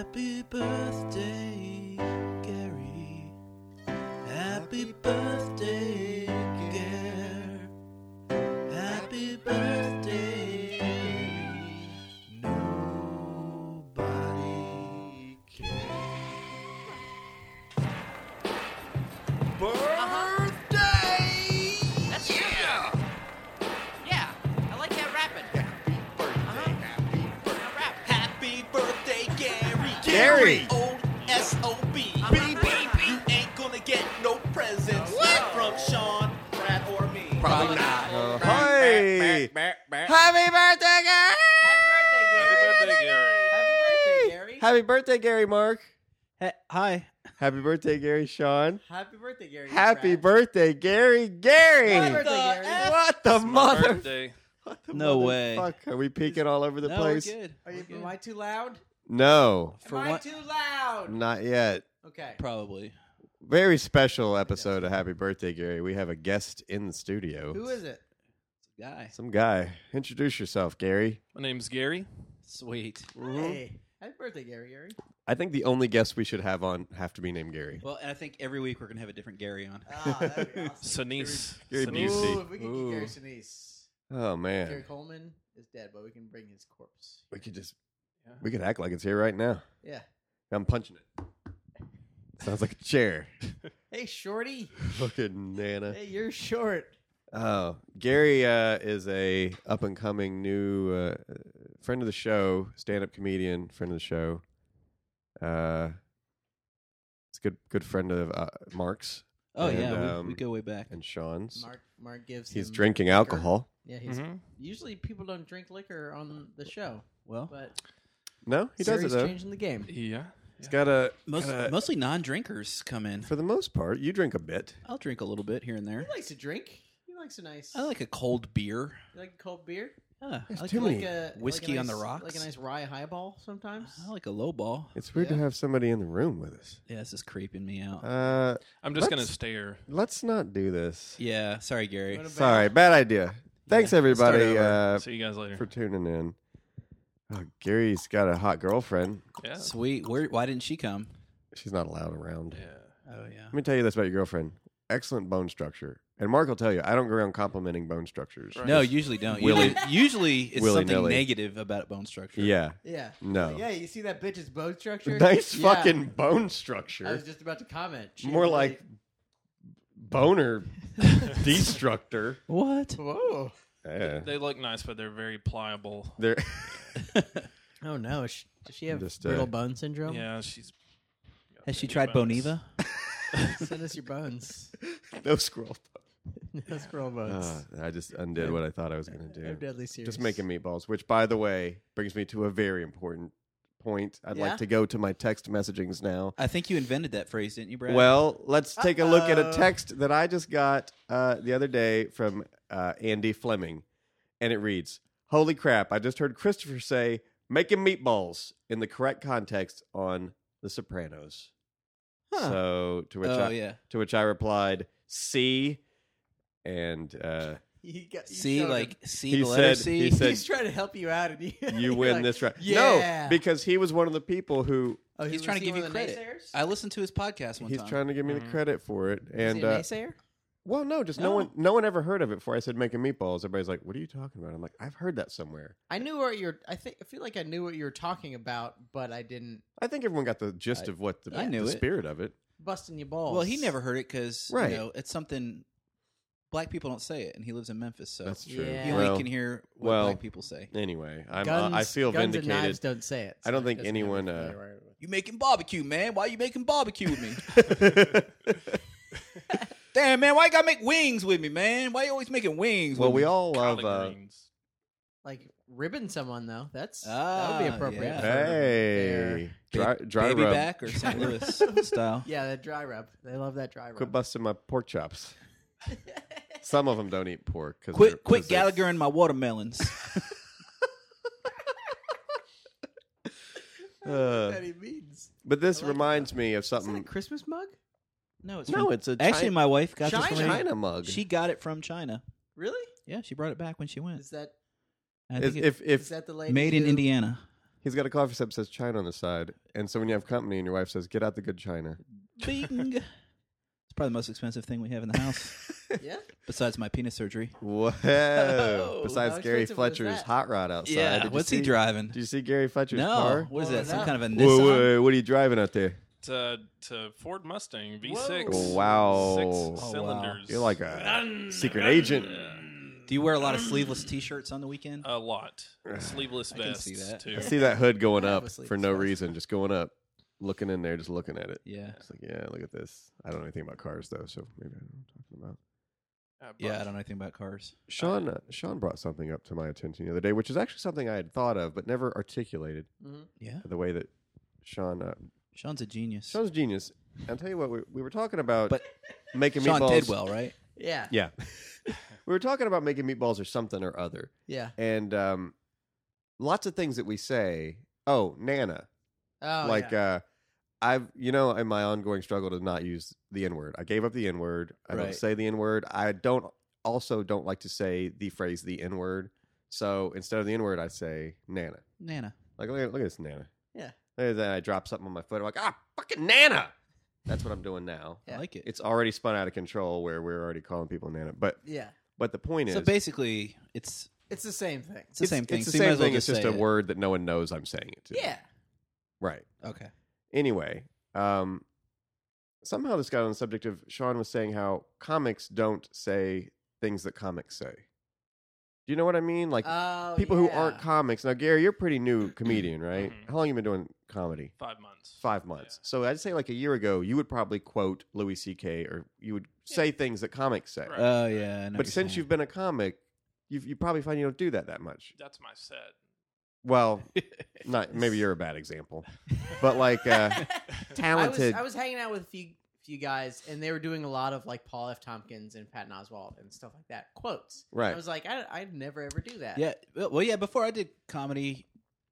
Happy birthday, Gary. Happy birthday, Gary. Happy birthday, Gary. Nobody cares. Birthday! That's true. Yeah, I like that rapping. Happy birthday, Gary. Gary. Old S.O.B. You ain't gonna get no presents from Sean, Brad, or me. Probably not. Hey! Happy birthday, Gary! Happy birthday, Gary. Happy birthday, Gary Mark. Hi. Happy birthday, Gary Sean. Happy birthday, Gary. Happy birthday, Gary Gary. Happy birthday, Gary. What the mother? Birthday. What the No way. Fuck? Are we peeking all over the No, place? we're good. Am I too loud? No, For Am I what? too loud? not yet. Okay. Probably. Very special episode of Happy Birthday, Gary. We have a guest in the studio. Who is it? Guy. Some guy. Introduce yourself, Gary. My name's Gary. Sweet. Hey. Happy birthday, Gary. I think the only guests we should have on have to be named Gary. Well, and I think every week we're going to have a different Gary on. Ah, that'd be awesome. Sinise. Gary Sinise. Busey. Ooh, if we could get Gary Sinise. Oh man, Gary Coleman is dead, but we can bring his corpse. we could just we could act like it's here right now. Yeah. I'm punching it. Sounds like a chair. Hey, Shorty. Fucking Nana. Hey, you're short. Oh, Gary is a up and coming new friend of the show, stand up comedian, friend of the show. It's a good friend of Mark's. Oh, And, yeah. We go way back. and Sean's. Mark gives He's him drinking liquor. alcohol. Yeah, he's Mhm. usually people don't drink liquor on the show, Well, but No, he does it Siri's though. changing the game. Yeah. He's got a mostly non-drinkers come in. for the most part. You drink a bit. I'll drink a little bit here and there. He likes to drink. He likes a nice. I like a cold beer. You like a cold beer. Yeah, I like, too You many. like a Whiskey like a on the nice- rocks? like a nice rye highball sometimes. I like a low ball. It's weird to Yeah. have somebody in the room with us. Yeah, this is creeping me out. I'm just going to Let's- stare. Let's not do this. Yeah, sorry, Gary. What about- Sorry, bad idea. Thanks everybody start See you guys later. for tuning in. Oh, Gary's got a hot girlfriend. Yeah. Sweet. Why didn't she come? She's not allowed around. Yeah. Oh, yeah. Let me tell you this about your girlfriend. Excellent bone structure. And Mark will tell you, I don't go around complimenting bone structures. Right. No, usually don't. Willy- Usually it's something willy-nilly. negative about bone structure. Yeah. Yeah. No. Yeah, you see that bitch's bone structure? Nice Yeah. fucking bone I structure. was just about to comment. She More really- like boner destructor. What? Whoa. Yeah. They look nice, but they're very pliable. They're Oh no. Does she have Just, brittle bone syndrome? Yeah, she's. Has she tried Boniva? Send us your bones. no scroll. No squirrel bones. I just undid what I thought I was going to do. I'm deadly serious. Just making meatballs, which, by the way, brings me to a very important point. I'd Yeah? like to go to my text messagings now. I think you invented that phrase, didn't you, Brad? Well, let's take a look at a Uh-oh. text that I just got the other day from Andy Fleming. And it reads, "Holy crap, I just heard Christopher say making meatballs in the correct context on The Sopranos." Huh. So to which I replied, "See," and You C, showed like him. C, He the letter said- C. he said- He's trying to help you out, and you you're win like, this round. Yeah. No, because he was one of the people who Oh, He's was trying to he give one you of the credit. naysayers? I listened to his podcast one he's time. trying to give me the credit for it. Was And he a naysayer? well, no, just No. no one ever heard of it before I said making meatballs. Everybody's like, "What are you talking about?" I'm like, "I've heard that somewhere." I knew what you're. I feel like I knew what you were talking about, but I didn't. I think everyone got the gist of what I knew the it. spirit of it. Busting your balls. Well, he never heard it because Right. it's something black people don't say it, and he lives in Memphis, so That's true. Yeah. he only Well, can hear what well, black people say. anyway, I Guns, feel guns and knives vindicated. don't say it. I don't so think it doesn't have anyone, anything to worry about. You making barbecue, man? Why you making barbecue with me? Damn, man, why you gotta make wings with me, man? Why you always making wings? well, with we me? all love. Collard greens. Like ribbing someone though. That would be Ah, appropriate. yeah. for Hey, dry baby rub. back or St. Louis style. Yeah, that dry rub. They love that dry rub. Quit busting my pork chops. Some of them don't eat pork. Cause Quit Gallagher and my watermelons. That he means. But this I like reminds me of Is that a something. Christmas mug? No, it's No, from, it's a actually my wife got this China. from me. China mug. She got it from China. Really? Yeah, she brought it back when she went. Is that I think if is that the lady? made in who- Indiana. He's got a coffee cup that says China on the side. And so when you have company and your wife says, get out the good China. Bing. It's probably the most expensive thing we have in the house, Yeah. besides my penis surgery. Whoa. Besides How Gary expensive was Fletcher's that? hot rod outside. Yeah, Did you what's he see- driving? Did you see Gary Fletcher's No, car? what is What that? is Some that? kind of a Whoa, Nissan? whoa, what are you driving out there? To Ford Mustang V6. Whoa. Wow. 6 Oh, wow. cylinders. You're like a secret agent. Do you wear a lot of sleeveless T-shirts on the weekend? A lot. Sleeveless I can vests see that. too. I see that hood going I have up a sleeveless for no vest. reason, just going up. Looking in there, just looking at it. Yeah, It's like, yeah, look at this. I don't know anything about cars, though, so maybe I don't know what I'm talking about. yeah. I don't know anything about cars. Sean brought something up to my attention the other day, which is actually something I had thought of but never articulated. Yeah, The way that Sean's Sean's a genius. a genius. I'll tell you what, we were talking about But making Sean meatballs. did well, right? Yeah. Yeah. We were talking about making meatballs or something or other. Yeah. And lots of things that we say, oh, Nana. Oh, like yeah. I've in my ongoing struggle to not use the N-word. I gave up the N-word. I don't Right. say the N-word. I don't like to say the phrase the N-word. So instead of the N-word, I say Nana. Nana. Like look at this Nana. Yeah. And then I drop something on my foot. I'm like, fucking Nana. That's what I'm doing now. I like it. It's already spun out of control where we're already calling people Nana. But Yeah. the point is, So basically, it's It's the same thing. the same thing. It's the so you might same as well thing. It's just say a it. word that no one knows I'm saying it to. Yeah. Right. Okay. Anyway, somehow this got on the subject of Sean was saying how comics don't say things that comics say. Do you know what I mean? Like Oh, people who yeah. aren't comics. Now, Gary, you're a pretty new comedian, right? Mhm. How long you been doing comedy? 5 months. 5 months. So I'd say like a year ago, you would probably quote Louis C.K. or you would say things that comics say. Right. Oh yeah. I know what But you're since saying. you've been a comic, you probably find you don't do that much. That's my set. Well, not maybe you're a bad example, but like talented. I was hanging out with a few guys, and they were doing a lot of like Paul F. Tompkins and Patton Oswalt and stuff like that. Quotes. Right. I was like, I'd never ever do that. Yeah. Well, yeah. Before I did comedy,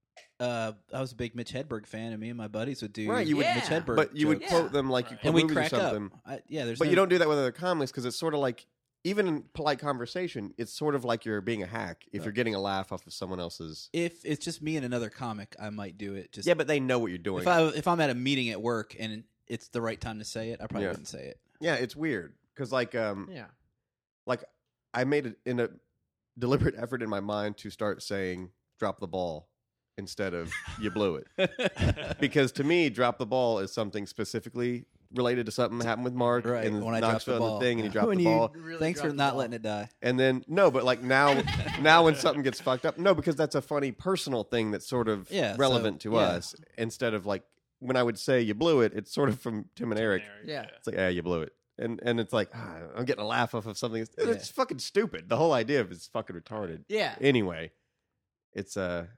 I was a big Mitch Hedberg fan, and me and my buddies would do Right, you would- Mitch Yeah. Hedberg, But you would jokes. quote them like you Right. quote and we movies or crack up. something. There's But no, you don't do that with other comics because it's sort of like, even in polite conversation, it's sort of like you're being a hack if you're getting a laugh off of someone else's. If it's just me and another comic, I might do it. Just Yeah, but they know what you're doing. if I'm at a meeting at work and it's the right time to say it, I probably Yeah. wouldn't say it. Yeah, it's weird because like Yeah. like I made it in a deliberate effort in my mind to start saying "drop the ball" instead of "you blew it," because to me, "drop the ball" is something specifically related to something that happened with Mark Right, and when I dropped Knoxville the and ball. the thing, and he Yeah. dropped When the you- ball. Really Thanks for dropped the not ball. letting it die. And then no, but like now when something gets fucked up, no, because that's a funny personal thing that's sort of Yeah, relevant so, to yeah. us. Instead of like when I would say "you blew it," it's sort of from Tim and Eric. Yeah. It's like, you blew it, and it's like I'm getting a laugh off of something. It's Yeah. fucking stupid. The whole idea of it's fucking retarded. Yeah. Anyway, it's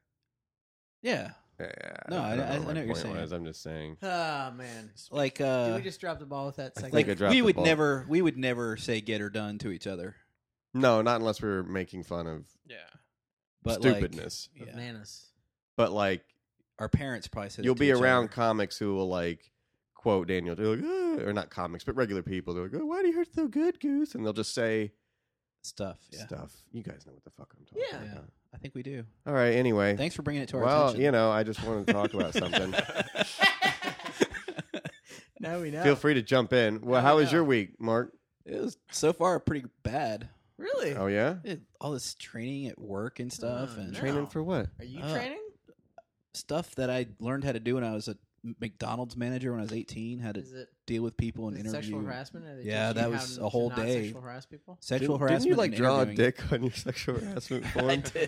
Yeah, No, I don't know my what you're point saying. was. I'm just saying. Oh man. like Did we just drop the ball with that second? think I like dropped we the would ball. never say "get or done" to each other. No, not unless we're making fun of Yeah. But stupidness. Like, yeah. Bananas. But like, Our parents probably said it you'll to be each around other. comics who will like quote Daniel. They're like, or not comics, but regular people. They're like, "Oh, why do you hurt so good, Goose?" And they'll just say stuff. Yeah. stuff. You guys know what the fuck I'm talking Yeah. Yeah. about. I think we do. All right. Anyway, Thanks for bringing it to our well, attention. I just wanted to talk about something. Now we know. Feel free to jump in. Well, Now how we was know. your week, Mark? It was so far pretty bad. Really? Oh yeah, All this training at work and stuff, and no. training for what? Are you Uh, training? stuff that I learned how to do when I was a McDonald's manager when I was 18. How to Is it deal with people and is it interview. sexual harassment? Are they Yeah, teaching that you was how a whole to not day. Sexual harass people. Sexual Didn't harassment. you like and draw a interviewing. dick on your sexual harassment form? I did.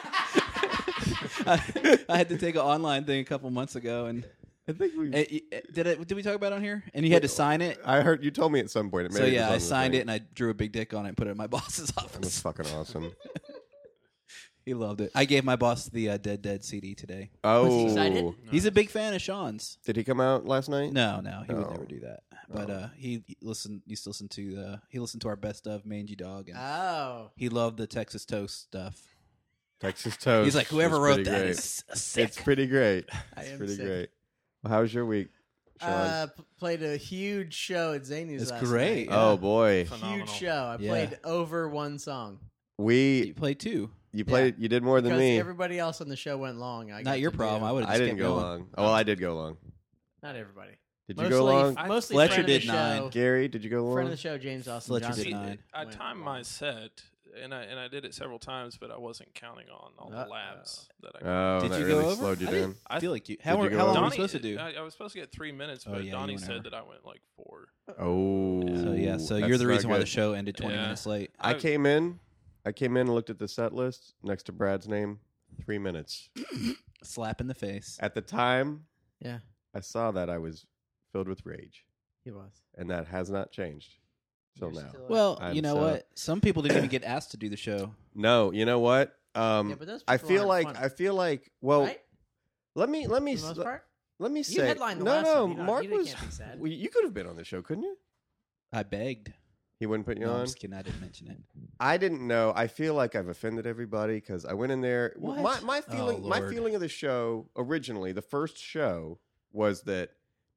I had to take an online thing a couple months ago, and I think we. did we talk about it on here? And you had to sign it. I heard you told me at some point. It So maybe yeah, was I on the signed thing. it and I drew a big dick on it and put it in my boss's That was office. fucking awesome. He loved it. I gave my boss the Dead CD today. Oh, excited? He's a big fan of Sean's. did he come out last night? No, he would Oh. never do that. But Oh. he used to listen to he listened to our best of Mangy Dog, and Oh. he loved the Texas Toast stuff. Texas Toast. He's like, whoever is wrote pretty that great. is sick. It's pretty great. I It's am pretty sick. great. Well, how was your week, Sean? Played a huge show at Zany's It's last great. night. Oh boy, Phenomenal. Huge show. I Yeah. played over one song. You we played two. You played. You did more than Because me. everybody else on the show went long. I got Not your to problem. do- I would. I didn't go long. Oh, well, I did go long. Not everybody. Did you Mostly, go long? Mostly Fletcher friend of the did 9. show- Gary, did you go long? Friend of the show, James Austin Fletcher Johnson. did 9. I went timed long. my set, and I did it several times, but I wasn't counting on all the labs that I. Oh, Did that you really go over? slowed you I down. didn't feel like you. Did How you go long over? were you supposed to do? I was supposed to get 3 minutes, Oh, but yeah, Donnie you went said over. that I went like 4. Oh, So yeah, so that's you're the not reason why the good. show ended 20 Yeah. minutes late. I came in and looked at the set list next to Brad's name. 3 minutes. Slap in the face. At the time Yeah, I saw that, I was filled with rage, he was. and that has not changed till You're now. still- Well, I'm you know so- what? Some people didn't even get asked to do the show. No, you know what? yeah, but those I people feel aren't like funny, well, right? let me For the most part. let me You say headlined the no, last no. one. You don't- Mark you was. can't be sad. Well, you could have been on the show, couldn't you? I begged. He wouldn't put you No, I'm on. just kidding. I didn't mention it. I didn't know. I feel like I've offended everybody because I went in there. What? My feeling, my Lord. feeling of the show originally, the first show was that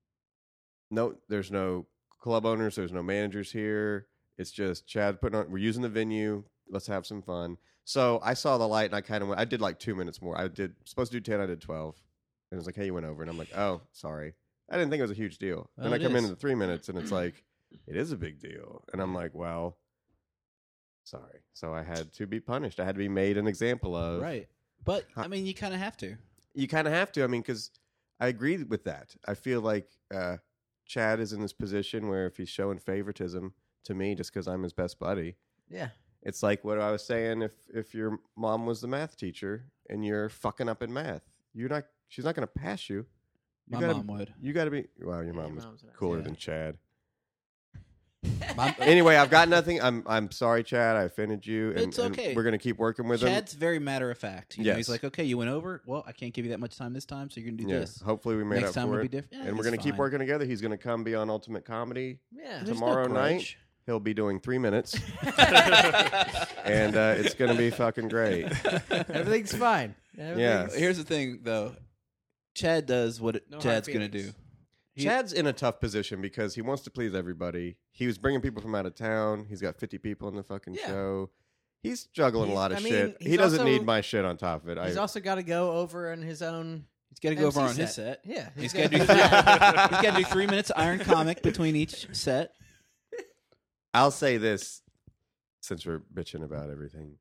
no, there's no club owners, there's no managers here. It's just Chad putting on. We're using the venue. Let's have some fun. So I saw the light and I kind of went. I did like 2 minutes more. I did supposed to do 10. I did 12, and it was like, hey, you went over, and I'm like, oh, sorry. I didn't think it was a huge deal. Well, And I it come is. into the 3 minutes, and it's like, it is a big deal, and I'm like, well. Sorry. So I had to be punished. I had to be made an example of. Right. But, I mean, you kind of have to. You kind of have to. I mean, because I agree with that. I feel like Chad is in this position where if he's showing favoritism to me just because I'm his best buddy, Yeah. it's like what I was saying. If your mom was the math teacher and you're fucking up in math, she's not going to pass you. My gotta, mom would. You got to be. Well, your Yeah, mom was mom's nice. cooler Yeah. than Chad. My- Anyway, I've got nothing. I'm sorry, Chad. I offended you. And, It's and okay. we're going to keep working with him. Chad's very matter of fact. You know, he's Yes. like, okay, you went over. Well, I can't give you that much time this time, so you're going to do Yeah. this. Hopefully, we made Next up time for will it. be different. Yeah, And we're it's going to keep fine. working together. He's going to come be on Ultimate Comedy Yeah. There's tomorrow no night. grudge. He'll be doing 3 minutes, and it's going to be fucking great. Everything's fine. Everything's- Here's the thing, though. Chad does what No hard Chad's going to do. feelings. Chad's in a tough position because he wants to please everybody. He was bringing people from out of town. He's got 50 people in the fucking Yeah. show. He's juggling a He's- lot of I mean, shit. he's He doesn't also- need my shit on top of it. He's also got to go over on his own. He's got to go over MC on his set. Yeah. He's got to do he's got to do 3 minutes of Iron Comic between each set. I'll say this, since we're bitching about everything.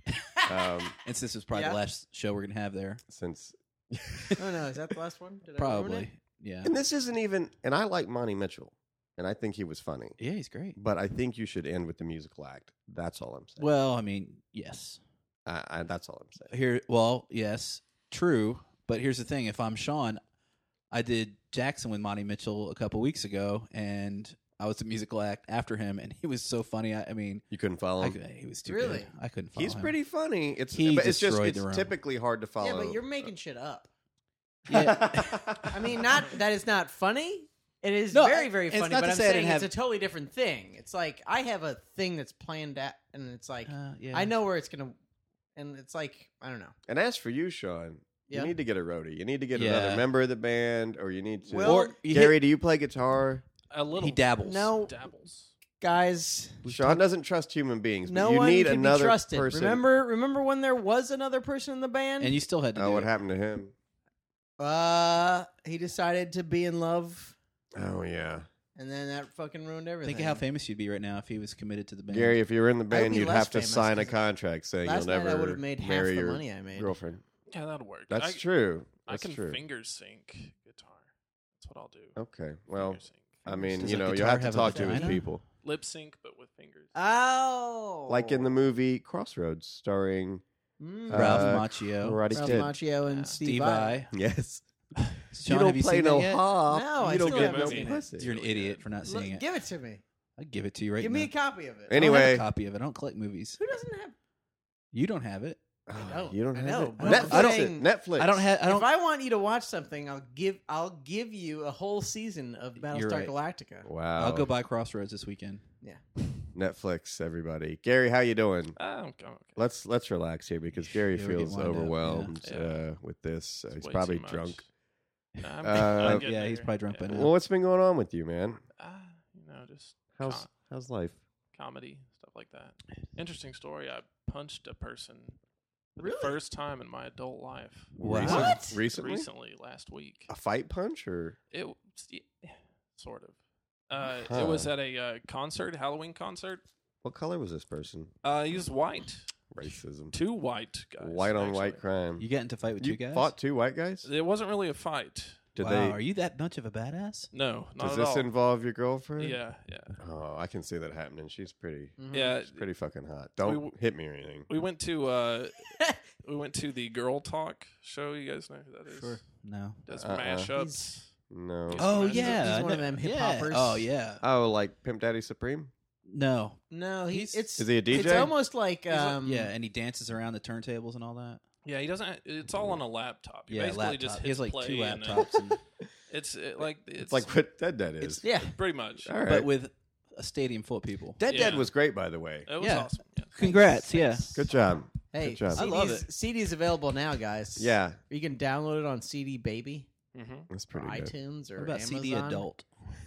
And since it's probably Yeah. the last show we're going to have there. Since Oh no, is that the last one? Did I ruin it? Probably. Yeah. and this isn't even. And I like Monty Mitchell, and I think he was funny. Yeah, he's great. But I think you should end with the musical act. That's all I'm saying. Well, I mean, yes. That's all I'm saying. Here, well, yes, true. But here's the thing: if I'm Sean, I did Jackson with Monty Mitchell a couple weeks ago, and I was the musical act after him, and he was so funny. I mean, You couldn't follow him. he was too Really? good. I couldn't follow He's him. pretty funny. It's He but it's just destroyed it's the room. typically hard to follow. Yeah, but you're making shit up. Yeah. I mean, not that it's not funny. It is No, very, very it's funny. not But to I'm say I saying didn't it's have- a totally different thing. It's like I have a thing that's planned out, and it's like Yeah. I know where it's gonna, and it's like I don't know. And as for you, Sean, Yeah. you need to get a roadie. You need to get Yeah. another member of the band, or you need to. Well, Or you Gary, do you play guitar? A little. he dabbles. No, dabbles. guys, Sean doesn't trust human beings. But no you one need can another be trusted. person. Remember when there was another person in the band? and you still had to. Oh, do what it. happened to him? He decided to be in love, Oh yeah, and then that fucking ruined everything. Think of how famous you'd be right now if he was committed to the band. Gary, if you were in the band, be you'd less have to famous sign a 'cause contract saying last you'll night I never would have made half marry the your money I made. girlfriend. Yeah, that'll work. That's true. I That's can true. finger sync guitar. That's what I'll do. Okay, well, Finger sync. I mean, Does you a know, you guitar have to have a talk to his vagina? people, Lip sync, but with fingers. Oh, like in the movie Crossroads, starring Ralph Macchio, Karate Ralph Kid. Macchio and Yeah. Steve Steve Vai. I. Yes. Sean, you don't have you play seen no that yet? hop. No, I you don't still get haven't no seen it. pussy. You're an idiot for not Look, seeing it. give it to me. I'd give it to you right Give now. me a copy of it. I don't have Anyway, a copy of it. I don't collect movies. Who doesn't have? You don't have it. know. You don't I have know, it. but Netflix. I'm saying- Netflix. I don't have. I If don't. I want you to watch something, I'll give you a whole season of You're Battlestar right. Galactica. Wow. I'll go buy Crossroads this weekend. Netflix, everybody. Gary, how you doing? Okay. Let's relax here because Gary Yeah, we're getting feels wound up, yeah. overwhelmed Yeah. with this. It's He's way probably too much. drunk. Nah, I'm Uh, getting yeah, he's there. probably drunk by now. Well, what's been going on with you, man? Just How's life? comedy stuff like that. Interesting story. I punched a person For the first time in my adult life. Wow. What? Recently? Recently, last week. A fight punch or It sort of. Huh. It was at a concert, Halloween concert. what color was this person? He was white. Racism. 2 white guys. White on white actually. crime. You get into a fight with You two guys? fought 2 white guys? It wasn't really a fight. Did wow, they? are you that much of a badass? No, not Does at this all. involve your girlfriend? Yeah. Oh, I can see that happening. She's pretty. Yeah. She's pretty fucking hot. Don't hit me or anything. We went to the Girl Talk show. You guys know who that is? Sure. No. Does Uh-uh. mashups. No. He's- Oh He's- yeah, he's one of I them know- hip-hoppers. Yeah. Oh yeah. Oh, like Pimp Daddy Supreme? No. No, He's- it's Is he a DJ? It's almost like Yeah, and he dances around the turntables and all that. Yeah, he doesn't. It's all on a laptop. He Yeah, basically laptop. just hits He has like play 2 and then- laptops, and, It's It's like what Dead Dead is. yeah. pretty much. All right. but with a stadium full of people. Dead Dead Yeah. was great, by the way. It was Yeah. awesome. Yeah. Congrats. Yeah. Good job. Hey, Good job. CDs, I love it. CD's available now, guys. Yeah, You can download it on CD Baby Mm-hmm. that's or pretty good. iTunes or What about Amazon. CD Adult?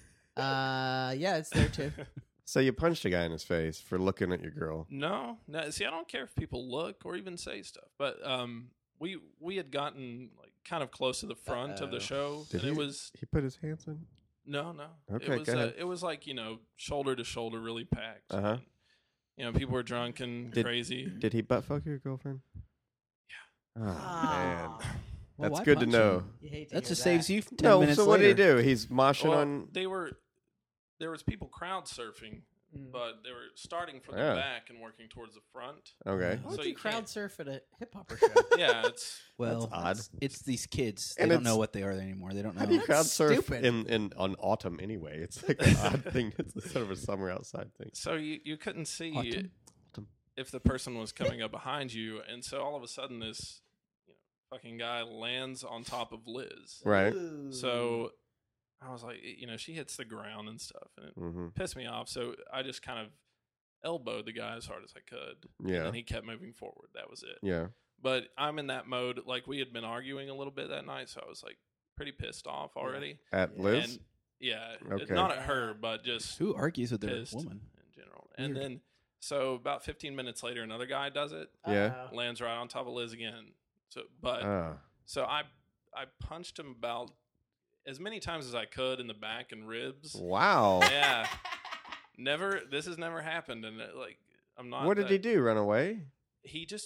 Yeah, it's there too. So you punched a guy in his face for looking at your girl. No. See, I don't care if people look or even say stuff, but we had gotten like kind of close to the front of the show, Did and he? it was He put his hands in. no. Okay, it was go ahead. it was like shoulder to shoulder, really packed. Uh-huh. And, people were drunk and Did- crazy. Did he butt fuck your girlfriend? Yeah. Oh, man. Well, That's why good to punch know. him? You hate to That hear just that. saves you 10 No, minutes so what later. did he do? He's moshing Well, on. there was people crowd surfing, but they were starting from Yeah. the back and working towards the front. Okay. Why would So you you crowd can't- surf at a hip hopper show? Yeah, it's Well, odd. It's these kids. They And don't it's- know what they are anymore. They don't know. How do you That's crowd surf stupid. in on autumn anyway? It's like an odd thing. It's sort of a summer outside thing. so you couldn't see Autumn? if the person was coming up behind you, and so all of a sudden this fucking guy lands on top of Liz. Right. So I was like, she hits the ground and stuff, and it Mm-hmm. pissed me off. So I just kind of elbowed the guy as hard as I could. Yeah. And then he kept moving forward. That was it. Yeah. But I'm in that mode. Like, we had been arguing a little bit that night, so I was like pretty pissed off already. At Liz. And yeah, Okay. not at her, but just Who argues with their pissed woman? in general. And then, so about 15 minutes later, another guy does it, Yeah. lands right on top of Liz again. So, but Ah. so I punched him about as many times as I could in the back and ribs. Wow. Yeah, this has never happened, and I'm not. What did he do? Run away? He just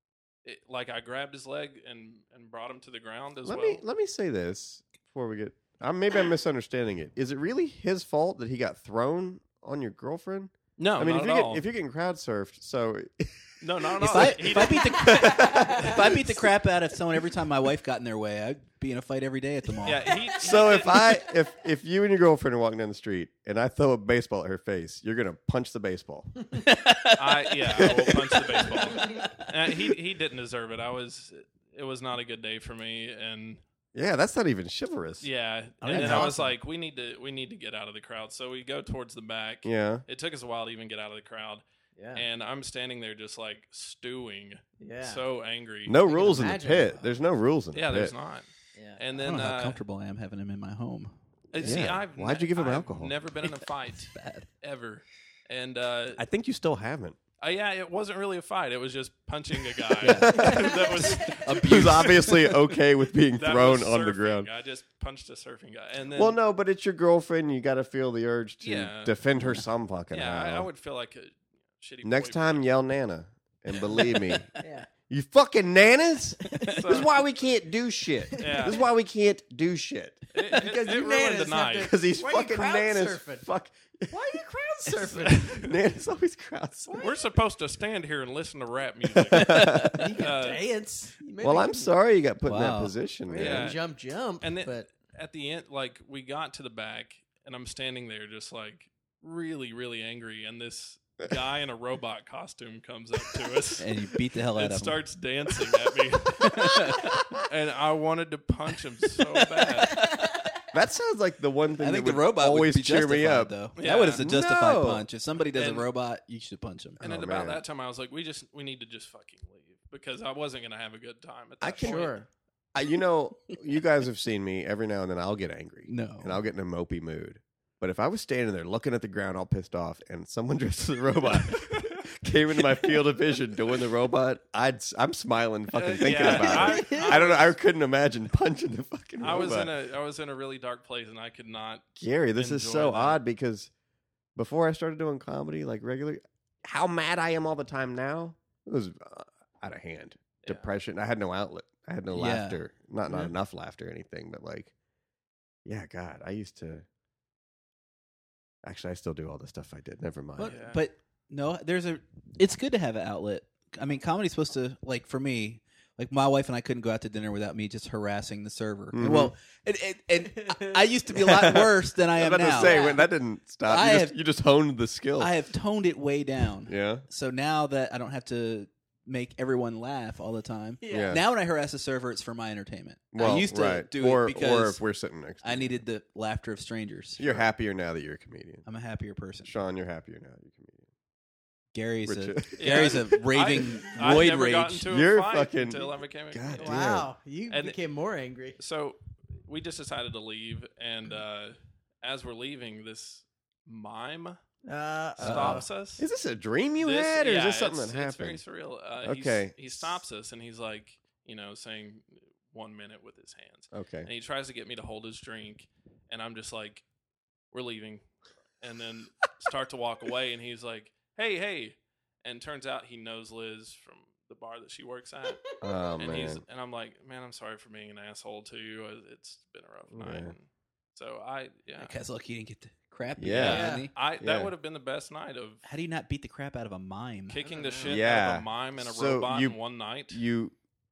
I grabbed his leg and brought him to the ground as Let well. me say this before we get. Maybe I'm misunderstanding it. Is it really his fault that he got thrown on your girlfriend? No, I mean, not at all. if you're getting crowd surfed, so no, not at If all. I, He if I didn't- beat the if I beat the crap out of someone every time my wife got in their way, I'd be in a fight every day at the mall. yeah, he so if didn't- if you and your girlfriend are walking down the street and I throw a baseball at her face, you're gonna punch the baseball. I will punch the baseball. He didn't deserve it. It was not a good day for me, and Yeah, that's not even chivalrous. yeah, Oh, and that's then I was awesome. like, we need to get out of the crowd. So we go towards the back. Yeah. It took us a while to even get out of the crowd, Yeah. and I'm standing there just like stewing, Yeah. so angry. No can rules in the imagine. pit. There's no rules in the yeah, pit. there's not. Yeah. And I then don't know how comfortable I am having him in my home. see, Yeah. Why'd you give him I've alcohol? Never been in a fight Bad. ever, and I think you still haven't. yeah, it wasn't really a fight. It was just punching a guy that was Who's obviously okay with being that thrown was on the surfing. ground. I just punched a surfing guy, and then Well, no, but it's your girlfriend. You got to feel the urge to Yeah. defend her some fucking yeah, I how. would feel like a shitty. Next time, boyfriend. yell Nana. And believe me, Yeah. you fucking nanas. This So- is why we can't do shit. Yeah. This is why we can't do shit. It you ruined nanas the have night. to- Because these Why are you fucking crowd nanas. surfing? Fuck. Why are you crowd surfing? Nanas always crowd surfing. We're supposed to stand here and listen to rap music. You can Uh, dance. Maybe Well, you I'm can- sorry you got put in that Wow. position, man. Yeah. Jump. And then- but At the end, we got to the back, and I'm standing there just really, really angry, and this guy in a robot costume comes up to us. And you beat the hell out and of him. starts dancing at me, and I wanted to punch him so bad. That sounds like the one thing I think that the would robot always would be cheer me justified, up. though. Yeah. That would have a justified No. punch. If somebody does And- a robot, you should punch him. And Oh, at about man. that time, I was like, we need to just fucking leave because I wasn't gonna have a good time at that I can- point. sure. You guys have seen me every now and then. I'll get angry. No. And I'll get in a mopey mood. But if I was standing there looking at the ground all pissed off and someone dressed as a robot came into my field of vision doing the robot, I'm smiling fucking thinking Yeah, about it. I don't know. I couldn't imagine punching the fucking I robot. was in a really dark place, and I could not. Gary, this is enjoy so that. odd because before I started doing comedy, like regularly, how mad I am all the time now, it was out of hand. Yeah. Depression. I had no outlet. I had no Yeah. laughter. Not Yeah. enough laughter or anything, but like, yeah, God, I used to. Actually, I still do all the stuff I did. Never mind. But, Yeah. but no, it's good to have an outlet. I mean, comedy's supposed to, like, for me, like, my wife and I couldn't go out to dinner without me just harassing the server. Mhm. Well, and I used to be a lot worse than I I am was about now. to say, Yeah. when that didn't stop. I You just honed the skill. I have toned it way down. Yeah. So now that I don't have to make everyone laugh all the time, Yeah. now when I harass a server, it's for my entertainment. Well, I used to right. do or, it because or if we're sitting next to I you. needed the laughter of strangers. You're happier now that you're a comedian. I'm a happier person. Sean, you're happier now that you're a comedian. Gary's Richard. Gary's a raving I'd void never gotten rage. into a You're fight fucking- until I became a God comedian. damn. Wow, you And- became more angry. So we just decided to leave, and as we're leaving, this mime stops us. Is this a dream you had, or is this something that It's happened? very surreal. Okay. He stops us, and he's like, saying 1 minute with his hands, Okay. and he tries to get me to hold his drink, and I'm just like, we're leaving, and then start to walk away, and he's like, hey, and turns out he knows Liz from the bar that she works at. Oh, And man. I'm like, man, I'm sorry for being an asshole to you. It's been a rough night. Yeah. And so That guy's lucky he didn't get the crap. beat Yeah. out of him. that Yeah. would have been the best night of How do you not beat the crap out of a mime? kicking the shit out Yeah. of a mime and a So robot you- in one night. You,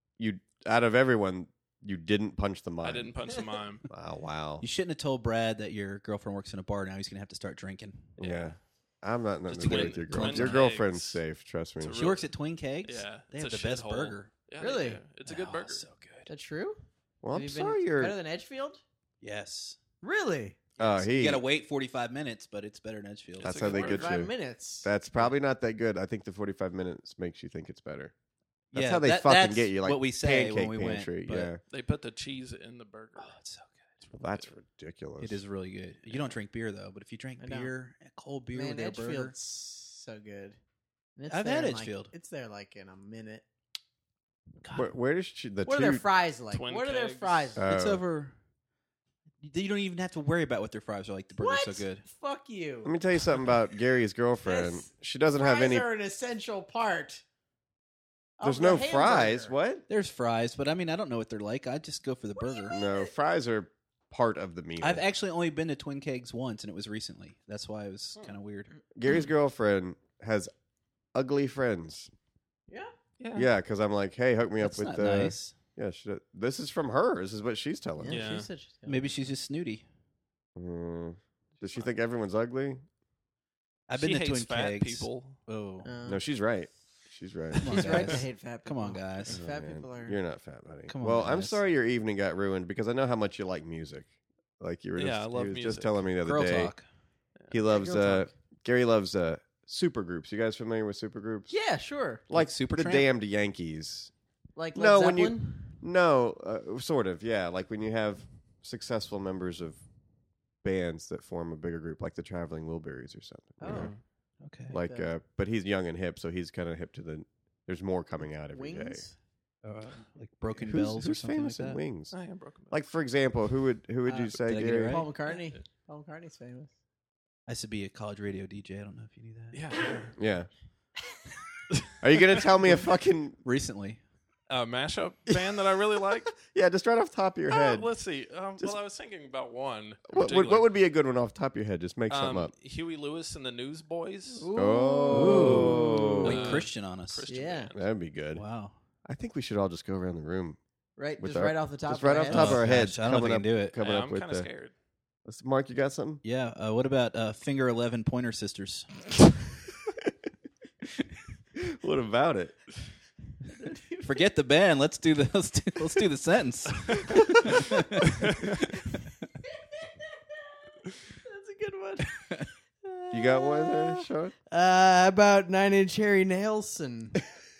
out of everyone, you didn't punch the mime. I didn't punch the mime. Wow. You shouldn't have told Brad that your girlfriend works in a bar. Now he's gonna have to start drinking. Yeah. I'm not nothing Just to do twin- with your twin girlfriend. Your kegs. girlfriend's safe. Trust me. It's a She Really? works at Twin Kegs. Yeah, they it's have a the best shithole. burger. Yeah, they Really? do. It's a good Oh, burger. so good. Is that true? Well, I'm Have you been sorry you're. better than Edgefield. Yes. Really? You gotta wait 45 minutes, but it's better than Edgefield. That's a how good they get 45 you. minutes. That's probably not that good. I think the 45 minutes makes you think it's better. That's yeah, how they that- fucking that's get you. Like what we say Pancake when we Pantry. went. but- Yeah. They put the cheese in the burger. Oh, it's so good. Well, that's ridiculous. It is really good. You don't drink beer though, but if you drink I don't. beer, a cold beer Man, with their Edgefield's burger, so good. And it's I've there had in, like- Edgefield. It's there like in a minute. God, Where does she? The What two. are their fries like? Twin What are their kegs. fries like? it's Oh. over. You don't even have to worry about what their fries are like. The burger's What? so good. Fuck you. Let me tell you something about Gary's girlfriend. Yes. She doesn't fries have any. are an essential part. of There's the no fries. hamburger. What? There's fries, but I mean, I don't know what they're like. I just go for the burger. No, fries are part of the meal. I've actually only been to Twin Kegs once, and it was recently. That's why it was kind of weird. Gary's girlfriend has ugly friends. Yeah. Yeah, because I'm like, hey, hook me That's up not with the. nice. Yeah, this is from her. This is what she's telling me. Yeah. She said she's Maybe she's just snooty. Does she think everyone's ugly? I've been She to hates Twin fat Kegs. people. Oh, No, she's right. She's right. Come on, She's right to guys. hate fat people. Come on, guys. Oh, Fat man. people are. You're not fat, buddy. Come on, well, I'm guys. sorry your evening got ruined because I know how much you like music. Like you were Yeah, just, I love he was just music. telling me the other girl day. talk. He loves girl talk. Gary loves super groups. You guys familiar with super groups? Yeah, sure. Like Supertramp? the damned Yankees. Like No, Led when you- Zeppelin? No, sort of. Yeah, like when you have successful members of bands that form a bigger group, like the Traveling Wilburys or something. you Oh, know? Okay. Like, that. but he's young and hip, so he's kind of hip to the. There's more coming out every day. Wings. Like Broken Who's, Bells or who's something famous like in that. Wings? I am broken. Like for example, who would you say, did I get it Gary? right? Paul McCartney. Paul McCartney's famous. I used to be a college radio DJ. I don't know if you knew that. Yeah, sure. Yeah. Are you gonna tell me a fucking Recently. A mashup band that I really like. yeah? Just right off the top of your head. Let's see. Just- Well, I was thinking about one. in What particular. would be a good one off the top of your head? Just make something up. Huey Lewis and the Newsboys. Oh, Went Uh, Christian on us. Christian Yeah. band. that'd be good. Wow. I think we should all just go around the room. Right, With just our- right off the top. just of right our off the top heads. of our gosh, heads. I don't know if coming I up, can do it. Coming Yeah, up I'm with kind of the. scared. Mark, you got something? Yeah. What about Finger 11 Pointer Sisters? What about it? Forget the band. Let's do the let's do the sentence. That's a good one. You got one there, Sean? About 9 Inch Harry Nelson.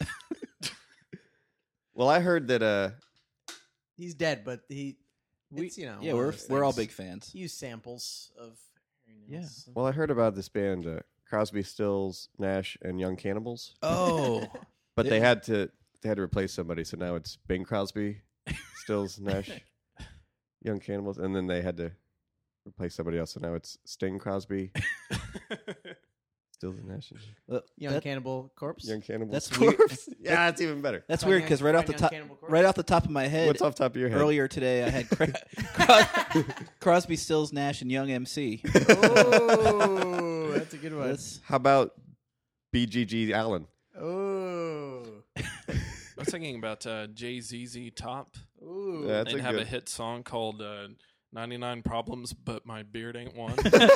Well, I heard that. He's dead, but it's, you know. Yeah, one we're of those all things. big fans. Use samples of Harry Yeah. Nelson. Well, I heard about this band, Crosby, Stills, Nash, and Young Cannibals. Oh, But they had to replace somebody, so now it's Bing Crosby, Stills, Nash, Young Cannibals, and then they had to replace somebody else, so now it's Sting Crosby, Stills, and Nash, and Young Cannibal Corpse. Young Cannibals. That's weird. Corpse. Yeah, that's even better. That's Fine weird Young- because right Fine off the top of my head, What's off the top of your head? earlier today I had Crosby, Stills, Nash, and Young MC. Oh, that's a good one. That's- How about BGG Allen? Oh. I was thinking about JZZ Top. Ooh. That's They'd a have good. a hit song called 99 Problems, but my beard ain't one.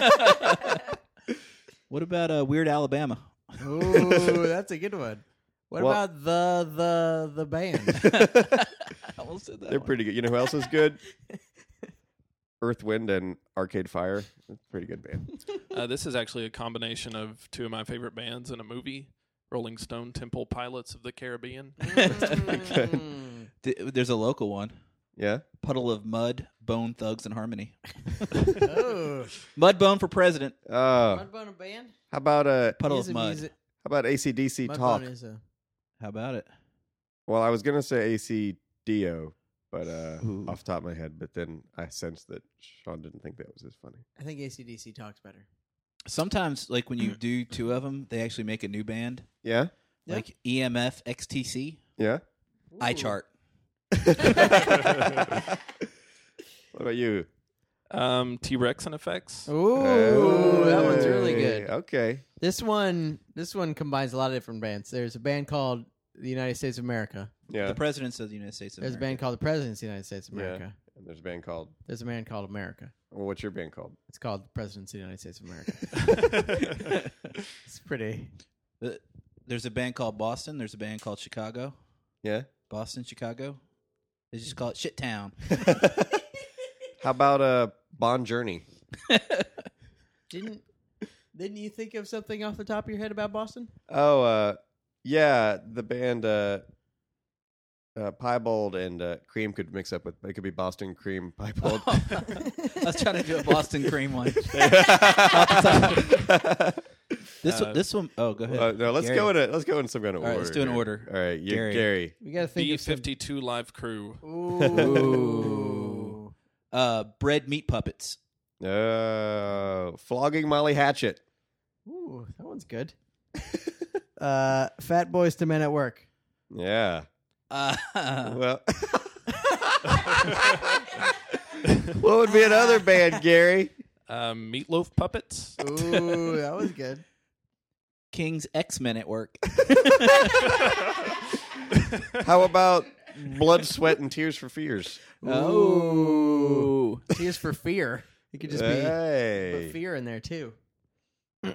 What about Weird Alabama? Ooh, that's a good one. What Well- about the band? I almost said that They're one. pretty good. You know who else is good? Earth, Wind, and Arcade Fire. That's a pretty good band. This is actually a combination of two of my favorite bands in a movie, Rolling Stone Temple Pilots of the Caribbean. Mm. There's a local one. Yeah? Puddle of Mud, Bone Thugs and Harmony. Oh. Mudbone for president. Mudbone a band? How about Puddle Is of a Mud. music- how about ACDC Mudbone Talk? is a. How about it? Well, I was gonna say ACDO, but Ooh. off the top of my head, but then I sensed that Sean didn't think that was as funny. I think ACDC talks better. Sometimes, like when you do two of them, they actually make a new band, Yeah? Yeah. like EMF XTC, Yeah? iChart. What about you? T-Rex and Effects. Ooh, that one's really Hey, good. Okay. This one combines a lot of different bands. There's a band called the United States of America. Yeah. The presidents of the United States of There's a America. band called the Presidents of the United States of Yeah. America. And there's a band called. There's a band called America. Well, what's your band called? It's called the Presidents of the United States of America. It's pretty. There's a band called Boston. There's a band called Chicago. Yeah. Boston, Chicago. They just call it Shit Town. How about Bon Journey? Didn't you think of something off the top of your head about Boston? Oh, yeah, the band Piebold and Cream could mix up with. It could be Boston Cream Piebold. I was trying to do a Boston cream one. This one. Oh, go ahead. No, let's Gary. let's go in some kind of All right, order. let's do an here. order. All right, Gary. We got to think of some. B-52 Live Crew. Ooh. Bread meat puppets. Flogging Molly Hatchet. Ooh, that one's good. Fat Boys to Men at Work. Yeah. Well, what would be another band, Gary? Meatloaf Puppets. Ooh, that was good. King's X-Men at Work. How about Blood, Sweat, and Tears for Fears? Oh. Tears for Fear. It could just be Hey. put fear in there too. Was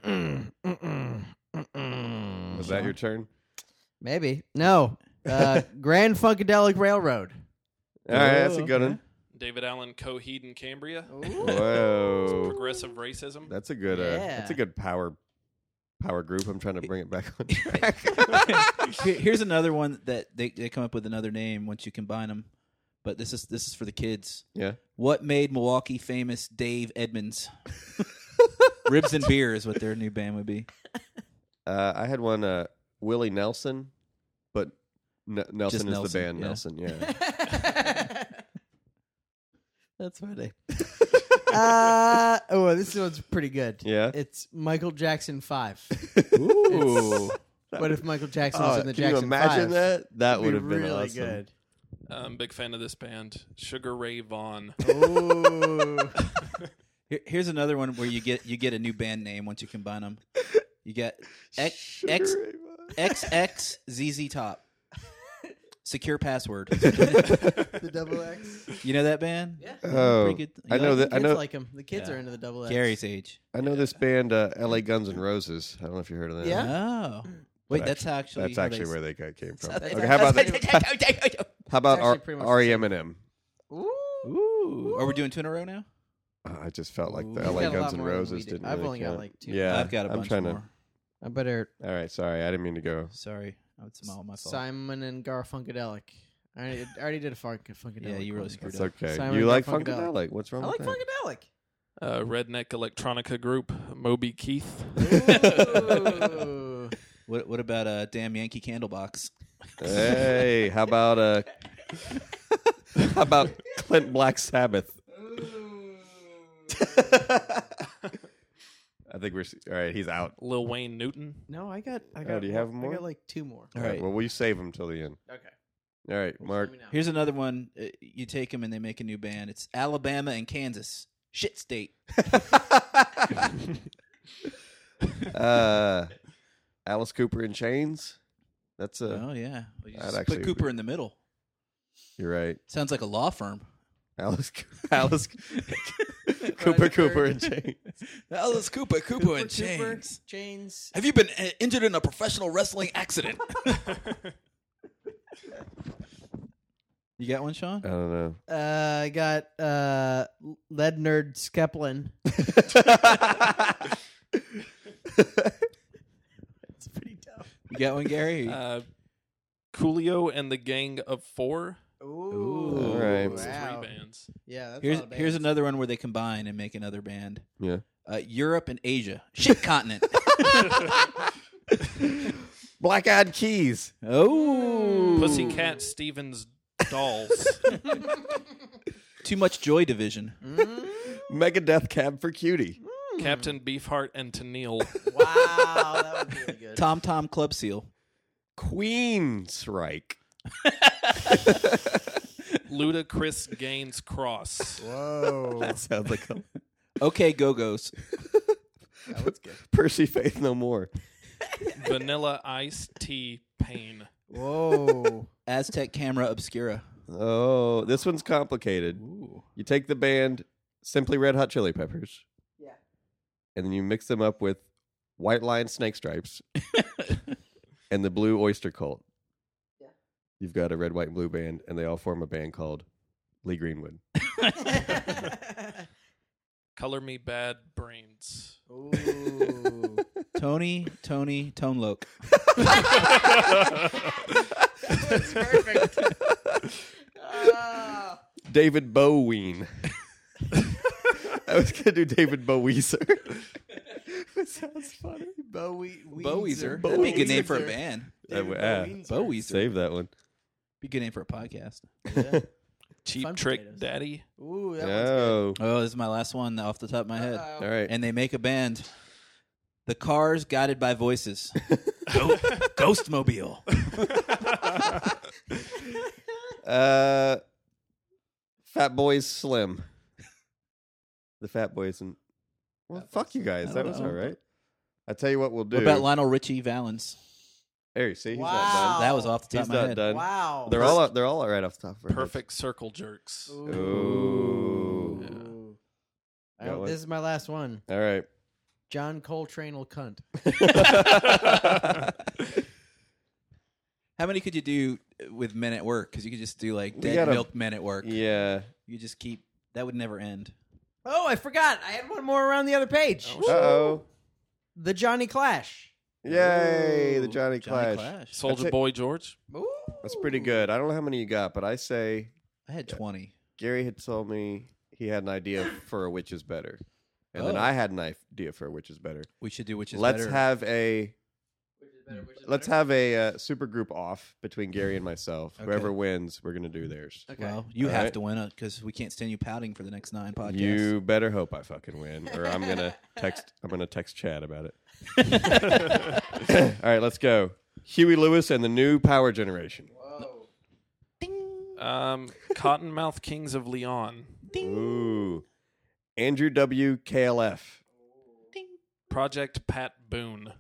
that your turn? Maybe. No. Grand Funkadelic Railroad. All right, that's a okay. good one. David Allen Coheed and Cambria. Whoa. Progressive racism. That's a good Yeah. that's a good power group. I'm trying to bring it back on track. Here's another one that they come up with another name once you combine them. But this is for the kids. Yeah. What made Milwaukee famous? Dave Edmonds. Ribs and Beer is what their new band would be. I had one Willie Nelson, but Nelson is Nelson, the band yeah. Nelson, yeah. That's funny. This one's pretty good. Yeah. It's Michael Jackson 5. Ooh. What if Michael Jackson was in the can you Jackson imagine 5? that? That It'd would be have been really awesome. good. Big fan of this band. Sugar Ray Vaughan. Ooh. Here's another one where you get a new band name once you combine them. You get XXZZ Top. Secure password. The double X. You know that band? Yeah. Oh, Pretty good. I You know like that. I Kids know. like them. The kids Yeah. are into the double X. Gary's age. I know this band, L.A. Guns N' Roses. I don't know if you heard of that. Yeah? Oh. Wait, But that's actually That's how actually they- where they came from. That's- Okay, how about that's- how about actually pretty much the R.E.M. and Ooh. Ooh. Are we doing two in a row now? I just felt like the Ooh. L.A. You've got a Guns lot N' more than we Roses did. didn't. I've really only got count. like 2. Yeah, I've got a I'm bunch trying more. I better All right, sorry, I didn't mean to go. Sorry, it's all my fault. Simon and Garfunkedelic. I already did a Funkadelic. Yeah, you really one. screwed It's up. okay. Simon You like Garfunkel. Funkadelic? What's wrong I like with that? Funkadelic. Redneck electronica group Moby Keith. Ooh. What about a damn Yankee Candlebox? Hey, how about Clint Black Sabbath? I think we're all right. He's out. Lil Wayne Newton. No, I got. do you have I more? got like 2 more. All right. Well, we save them till the end. Okay. All right, Mark. Let me know. Here's another one. You take them and they make a new band. It's Alabama and Kansas. Shit state. Alice Cooper in Chains. That's a. Oh yeah. Well, you I'd just actually put Cooper in the middle. You're right. Sounds like a law firm. Alice Cooper in Chains. Alice Cooper Cooper, Chains. Have you been injured in a professional wrestling accident? You got one, Sean? I don't know. I got Lead Nerd Skeplin. It's pretty tough. You got one, Gary? Coolio and the Gang of Four. Ooh, All right. That's wow. 3 bands. Yeah, that's here's a lot of here's bands. another one where they combine and make another band. Yeah. Europe and Asia. Shit continent. Black Eyed Keys. Oh. Pussycat Stevens Dolls. Too much Joy Division. Megadeth Cab for Cutie. Captain Beefheart and Tennille. Wow, that was really good. Tom Tom Club Seal. Queensryche. Ludacris Gaines Cross. Whoa, That sounds like a Okay, Go-Go's. that was good. Percy Faith No More. Vanilla Ice T Pain. Whoa, Aztec Camera Obscura. Oh, this one's complicated. Ooh. You take the band Simply Red Hot Chili Peppers. Yeah. And then you mix them up with White Lion Snake Stripes and the Blue Oyster Cult. Yeah. You've got a red, white, and blue band, and they all form a band called Lee Greenwood. Color Me Bad Brains. Ooh. Tony Tone Loc. That's perfect. Ah. David Bowie. I was going to do David Bowieser. It sounds funny. Bowiezer. That'd be a good name for a band. Bowiezer. Save that one. Be a good name for a podcast. Yeah. Cheap Fun Trick potatoes. Daddy. Ooh, that one's good. Oh. Oh, this is my last one off the top of my head. Uh-oh. All right. And they make a band. The Cars Guided by Voices. Ghostmobile. Fat Boys Slim. The Fat Boys and well, fuck you guys. I That don't was know. all right. I tell you what we'll do. What about Lionel Richie Valens? There, you see, he's Wow. not That was off the done. top He's of my not head. done. Wow. They're all right off the top of our heads. Perfect Circle Jerks. Ooh. I Got hope one? this is my last one. All right. John Coltrane will cunt. How many could you do with Men at Work? Because you could just do like We Dead gotta- Milk Men at Work. Yeah. You just keep that would never end. Oh, I forgot. I had one more around the other page. Uh-oh. The Johnny Clash. Yay, the Ooh, Johnny Clash. Soldier That's it. Boy George. Ooh. That's pretty good. I don't know how many you got, but I say I had 20. Gary had told me he had an idea for a Which Is Better. And then Oh. I had an idea for a Which Is Better. We should do which is Let's better. have a super group off between Gary and myself. Okay. Whoever wins, we're gonna do theirs. Okay. Well, you All have right. to win it because we can't stand you pouting for the next 9 podcasts. You better hope I fucking win, or I'm gonna text Chad about it. All right, let's go. Huey Lewis and the New Power Generation. Whoa. Cottonmouth Kings of Leon. Ooh, Andrew W. KLF. Project Pat Boone.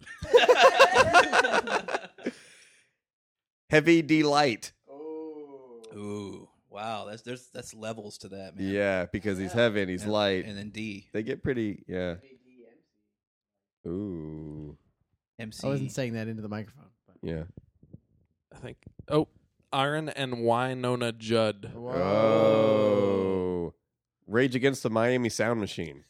Heavy Delight. Ooh, wow. That's levels to that, man. Yeah, because he's heavy and he's And- light. And then D. They get pretty. Yeah. Ooh. MC. I wasn't saying that into the microphone. But. Yeah. I think. Oh, Iron and Wynonna Judd. Oh. Rage Against the Miami Sound Machine.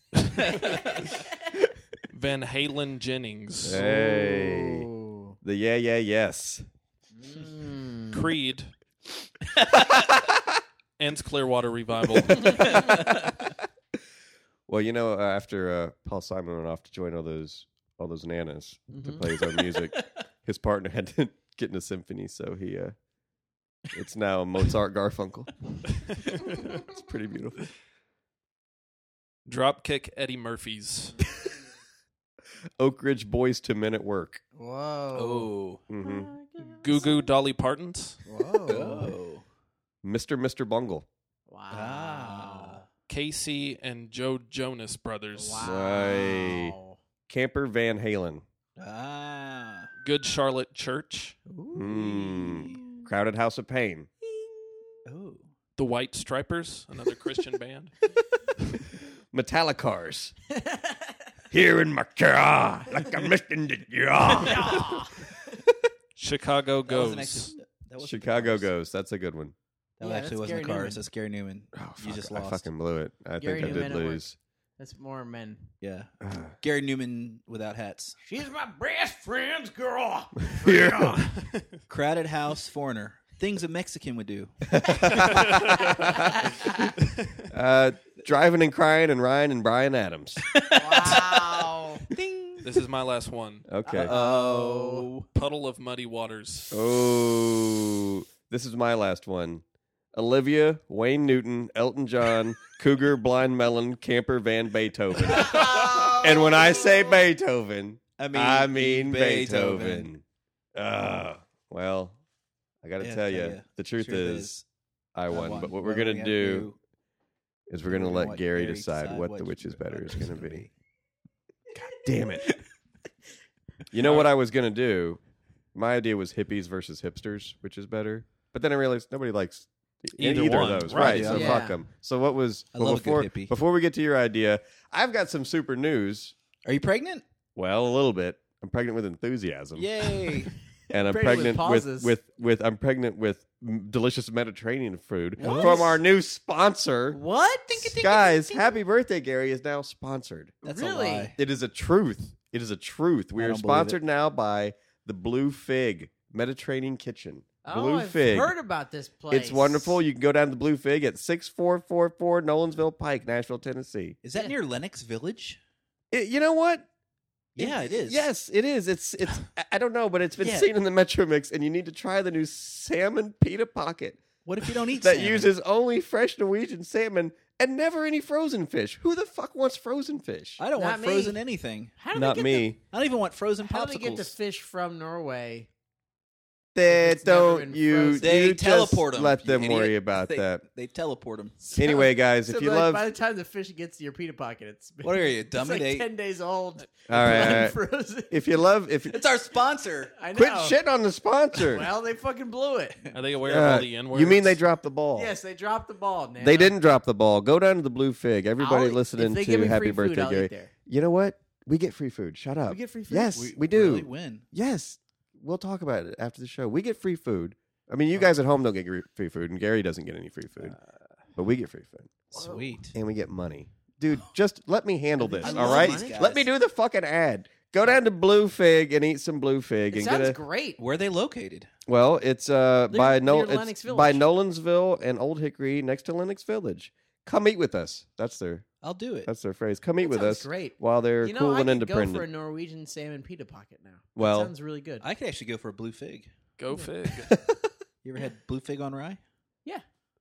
Van Halen Jennings. Hey. Ooh. The Yeah Yeah Yes. Mm. Creed. Ends Clearwater Revival. Well, after Paul Simon went off to join all those nanas to play his own music, his partner had to get in a symphony, so he it's now Mozart Garfunkel. It's pretty beautiful. Dropkick Eddie Murphy's. Oak Ridge Boys to Men at Work. Whoa. Oh. Mm-hmm. Goo Goo Dolly Parton's. Oh. Mr. Bungle. Wow. Casey and Joe Jonas Brothers. Right. Camper Van Halen. Ah. Good Charlotte Church. Crowded House of Pain. Oh. The White Stripers, another Christian band. Metallicars. Here in my car, like I'm missing the jar. Chicago That wasn't Goes. actually- that wasn't the Chicago Cars. Goes. That's a good one. That Yeah, actually that's wasn't Gary the Cars. Newman. That's Gary Newman. Oh, You just lost. I fucking blew it. I Gary think I Newman did at work. lose. That's more men. Yeah. Gary Newman without hats. She's my best friend's girl. Yeah. Crowded House, Foreigner. Things a Mexican would do. Driving and Crying and Ryan and Brian Adams. Wow. This is my last one. Okay. Oh. Puddle of Muddy Waters. Oh, this is my last one. Olivia, Wayne Newton, Elton John, Cougar, Blind Melon, Camper Van Beethoven. And when I say Beethoven, I mean Beethoven. Well, I got to Yeah, tell you, the truth is, I won. But what we're going to do is we're going to let Gary decide what the which is better is going to be. God damn it. You know what I was going to do? My idea was hippies versus hipsters, which is better. But then I realized nobody likes either one. of those. Right, Right, so yeah. fuck them. So what was... I well, love a before, good hippie. before we get to your idea, I've got some super news. Are you pregnant? Well, a little bit. I'm pregnant with enthusiasm. Yay. And I'm Pregnant with pregnant pauses. with I'm pregnant with delicious Mediterranean food What? from our new sponsor. What? Guys, happy birthday, Gary is now sponsored. That's Really? a lie. It is a truth. It is a truth. We I are don't believe sponsored now by the Blue Fig Mediterranean Kitchen. Oh, Blue I've Fig. heard about this place. It's wonderful. You can go down to the Blue Fig at 6444 Nolensville Pike, Nashville, Tennessee. Is that near Lenox Village? You know what? Yeah, it is. Yes, it is. It's. I don't know, but it's been Yeah. seen in the Metro Mix, and you need to try the new salmon pita pocket What if you don't eat that salmon? uses only fresh Norwegian salmon and never any frozen fish. Who the fuck wants frozen fish? I don't Not want me. frozen anything. How did Not they get me. I don't even want frozen How popsicles. do they get the fish from Norway? That It's never don't been you? frozen. They you teleport just them. let you them idiot. worry about that. They teleport them. Anyway, guys, So if you like, love, by the time the fish gets to your pita pocket, it's What are you, it's dummy? like They- 10 days old. all right, Unfrozen. if you love, if It's our sponsor. I know. quit shitting on the sponsor. Well, they fucking blew it. Are they aware of all the N-words? you mean they dropped the ball? Yes, they dropped the ball. Now. They didn't drop the ball. Go down to the Blue Fig. Everybody I'll- listening if they give to me Happy free food, Birthday, I'll Gary. eat there. You know what? We get free food. Shut up. We get free food? Yes, we do. Really win. Yes, we'll talk about it after the show. We get free food. I mean, you guys at home don't get free food, and Gary doesn't get any free food, but we get free food, Sweet. and we get money. Dude, just let me handle this, I all love right? these guys. Let me do the fucking ad. Go down to Blue Fig and eat some Blue Fig, It and sounds get a. great. Where are they located? Well, it's by near Lenox it's Village. by Nolensville and Old Hickory, next to Lenox Village. Come eat with us. That's their I'll do it. phrase. Come eat That with sounds us great. while they're You know, cool I and could go for a independent. Norwegian salmon pita pocket now. Well- that sounds really good. I could actually go for a blue fig. Go Fig. You ever had blue fig on rye? Yeah.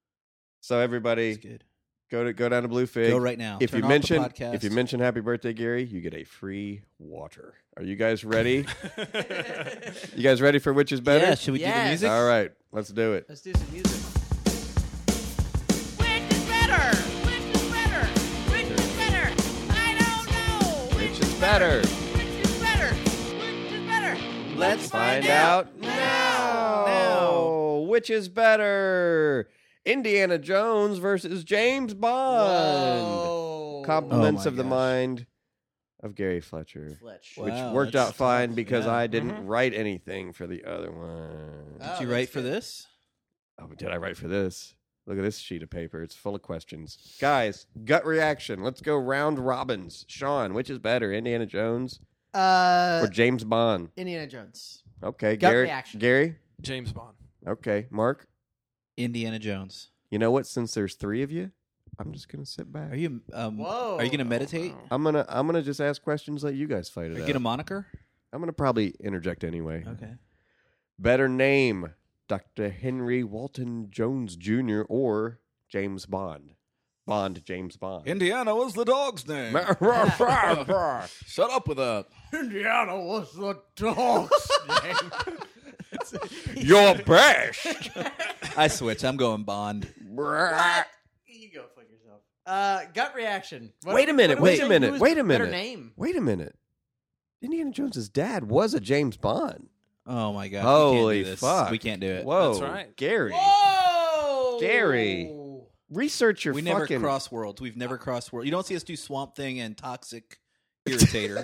So everybody, It's good. go down to Blue Fig. Go right now. If Turn you off the mention podcast. Happy Birthday, Gary, you get a free water. Are you guys ready? You guys ready for which is better? Yeah, should we do the Yes. music? All right, let's do it. Let's do some music. Which is better? Which is better? Which is better? I don't know. Which is better? Which is better? Which is better? Let's find out now. Which is better? Indiana Jones versus James Bond. Whoa. Compliments Oh my of the gosh. mind of Gary Fletcher. Fletch. Wow. Which Wow, worked that's out fine tough. because Yeah. I didn't write anything for the other one. Did Oh, you write that's for good. this? Oh, did I write for this? Look at this sheet of paper. It's full of questions. Guys, gut reaction. Let's go round robins. Sean, which is better, Indiana Jones or James Bond? Indiana Jones. Okay, Gut Gary. reaction. Gary? James Bond. Okay, Mark? Indiana Jones. You know what? Since there's three of you, I'm just gonna sit back. Are you? Whoa. Are you gonna meditate? I'm gonna just ask questions, let you guys fight it Or out. get a moniker? I'm gonna probably interject anyway. Okay. Better name: Dr. Henry Walton Jones Jr. or James Bond. James Bond. Indiana was the dog's name. Shut up with that. Indiana was the dog's name. Your best. I switch. I'm going Bond. What? You go fuck yourself. Gut reaction. What- Wait a minute, what do we wait a think? minute, Who's wait the a better minute. name. Wait a minute. Indiana Jones's dad was a James Bond. Oh my god. Holy we can't do this. fuck. We can't do it. Whoa, That's right. Gary. Whoa! Gary. Research your We never fucking. cross worlds. We've never crossed worlds. You don't see us do Swamp Thing and Toxic Irritator.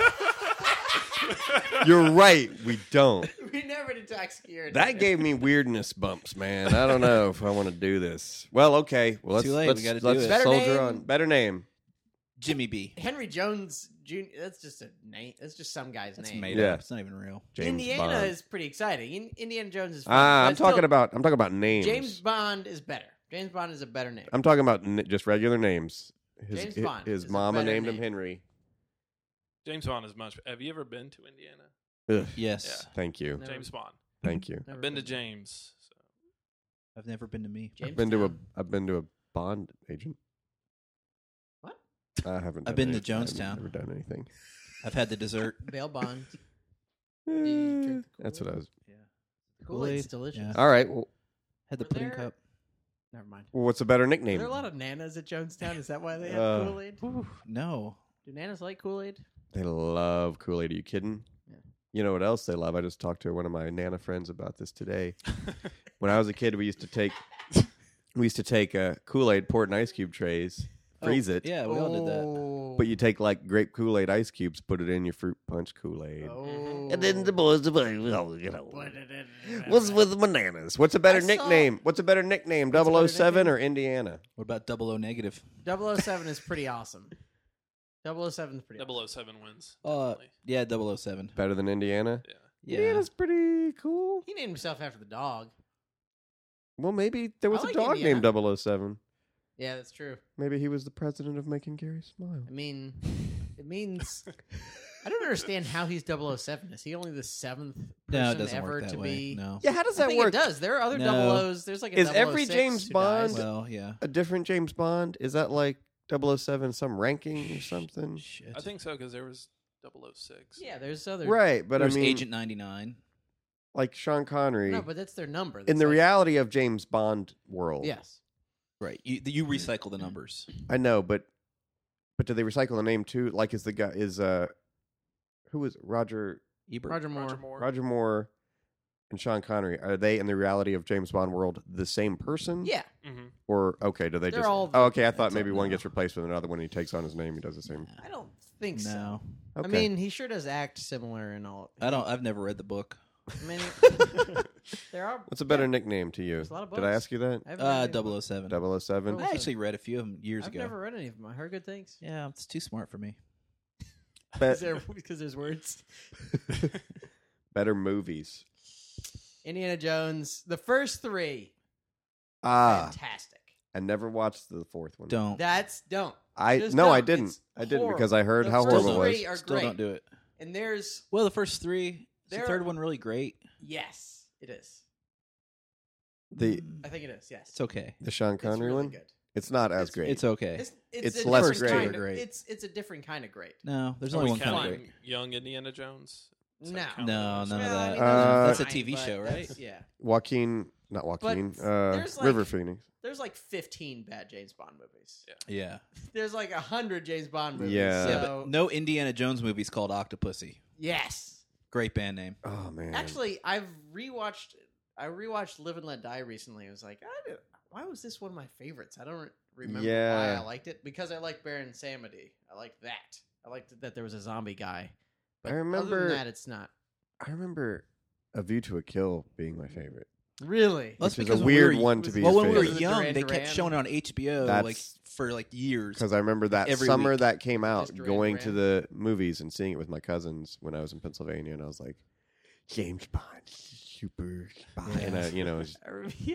You're right. We don't. We never did Toxic That gave me weirdness bumps, man. I don't know if I want to do this. Well, okay. Well, let's Too late. let's, We gotta do let's it. Better soldier name? on. Better name. Jimmy B. Henry Jones Jr. That's just a name. That's just some guy's That's name. made Yeah. up. It's not even real. James Indiana Bond. is pretty exciting. Indiana Jones is fun. I'm but talking still, about names. James Bond is better. James Bond is a better name. I'm talking about just regular names. James Bond His is a mama better named him name. Henry. James Bond is much. Have you ever been to Indiana? Ugh, Yes. thank you. Never- James Bond. Thank you. never I've been to James. So. I've never been to me. James I've been to a Bond agent. What? I haven't. I've done been to anything. Jonestown. I've never done anything. I've had the dessert. Bail Bond. Eh, you drink the That's what I was. Kool-Aid's delicious. Yeah. All right. Well, Had the Were pudding there- cup. Never mind. what's a better Are nickname? there a lot of nanas at Jonestown? Is that why they have Uh, Kool-Aid? No. Do nanas like Kool-Aid? They love Kool-Aid. Are you kidding? Yeah. You know what else they love? I just talked to one of my Nana friends about this today. When I was a kid, we used to take Kool-Aid, pour it in ice cube trays, freeze it. Yeah, we all did that. Oh. But you take like grape Kool-Aid ice cubes, put it in your fruit punch Kool-Aid. Oh. And then the boys, what's with bananas? What's a better I saw- nickname? What's a better nickname? What's a better 007 nickname? or Indiana? What about 00 negative? 007 is pretty awesome. 007 is pretty awesome. 007 wins. Uh, definitely. yeah, 007. Better than Indiana? Yeah. Yeah. Indiana's pretty cool. He named himself after the dog. Well, maybe there was I a like dog Indiana. named 007. Yeah, that's true. Maybe he was the president of Making Gary Smile. I mean, it means I don't understand how he's 007. Is he only the seventh person No, it doesn't ever work that to way. be? No. Yeah, how does I that think work? it does. There are other No. 00s. There's like a Is every 006 James who Bond- dies. Well, yeah. A different James Bond? Is that like 007 some ranking or something? Shit. I think so because there was 006. Yeah, there's other. Right, but There's I mean, Agent 99. like Sean Connery. No, but that's their number. in That's the like- reality of James Bond world, Yes. Right. You recycle the numbers. I know, but do they recycle the name too? Like, is the guy who was Roger Ebert. Roger Moore. Roger Moore. Roger Moore and Sean Connery? Are they in the reality of James Bond world the same person? Yeah. Mm-hmm. Or okay, do they They're just? all- Oh, okay, I thought That's maybe all- one no. gets replaced with another when he takes on his name. He does the same. I don't think so. No. Okay. I mean, he sure does act similar and all. I've never read the book. I mean, there are. what's a better yeah. nickname to you? There's a lot of Did I books. ask you that? I haven't read any books. 007. 007. Oh. I actually read a few of them years I've ago. never read any of them. I heard good things. Yeah, it's too smart for me. Bet- Because there's words. better movies. Indiana Jones. The first three. Ah, Fantastic. I never watched the fourth one. Don't. Don't. I Just no, I don't. didn't. It's I didn't horrible. because I heard The how first horrible it was. three are Still great. don't do it. And there's Well, the first three. Is the There- third one really great? yes, it is. The I think it is. Yes, It's okay. the Sean It's Connery really one. good. It's not as It's- great. It's okay. It's It's a less different great. kind of- Great. It's a different kind of great. No, there's Are only we one kind of counting great. young Indiana Jones? Does No. that count? No, none of Well, I that. mean, That's a fine, TV but show, right? that's- Yeah. Joaquin, not Joaquin. there's like- River Phoenix. There's like 15 bad James Bond movies. Yeah. There's like 100 James Bond movies. Yeah. Yeah, so- but no Indiana Jones movie's called Octopussy. Yes. Great band name. Oh man. Actually, I rewatched Live and Let Die recently. I was like, why was this one of my favorites? I don't remember Yeah. why I liked it. Because I liked Baron Samedi. I liked that. I liked that there was a zombie guy. But I other remember- than that, it's not. I remember A View to a Kill being my favorite. Really? That's Which is because a when we weird were- one to be Well, his when we were favorite. young, Duran they kept Duran. showing it on HBO That's- like for like years. Because I remember that Every summer week. that came out, Just Duran going to Duran. the movies and seeing it with my cousins when I was in Pennsylvania, and I was like, James Bond, super spy, and Yeah. you know, I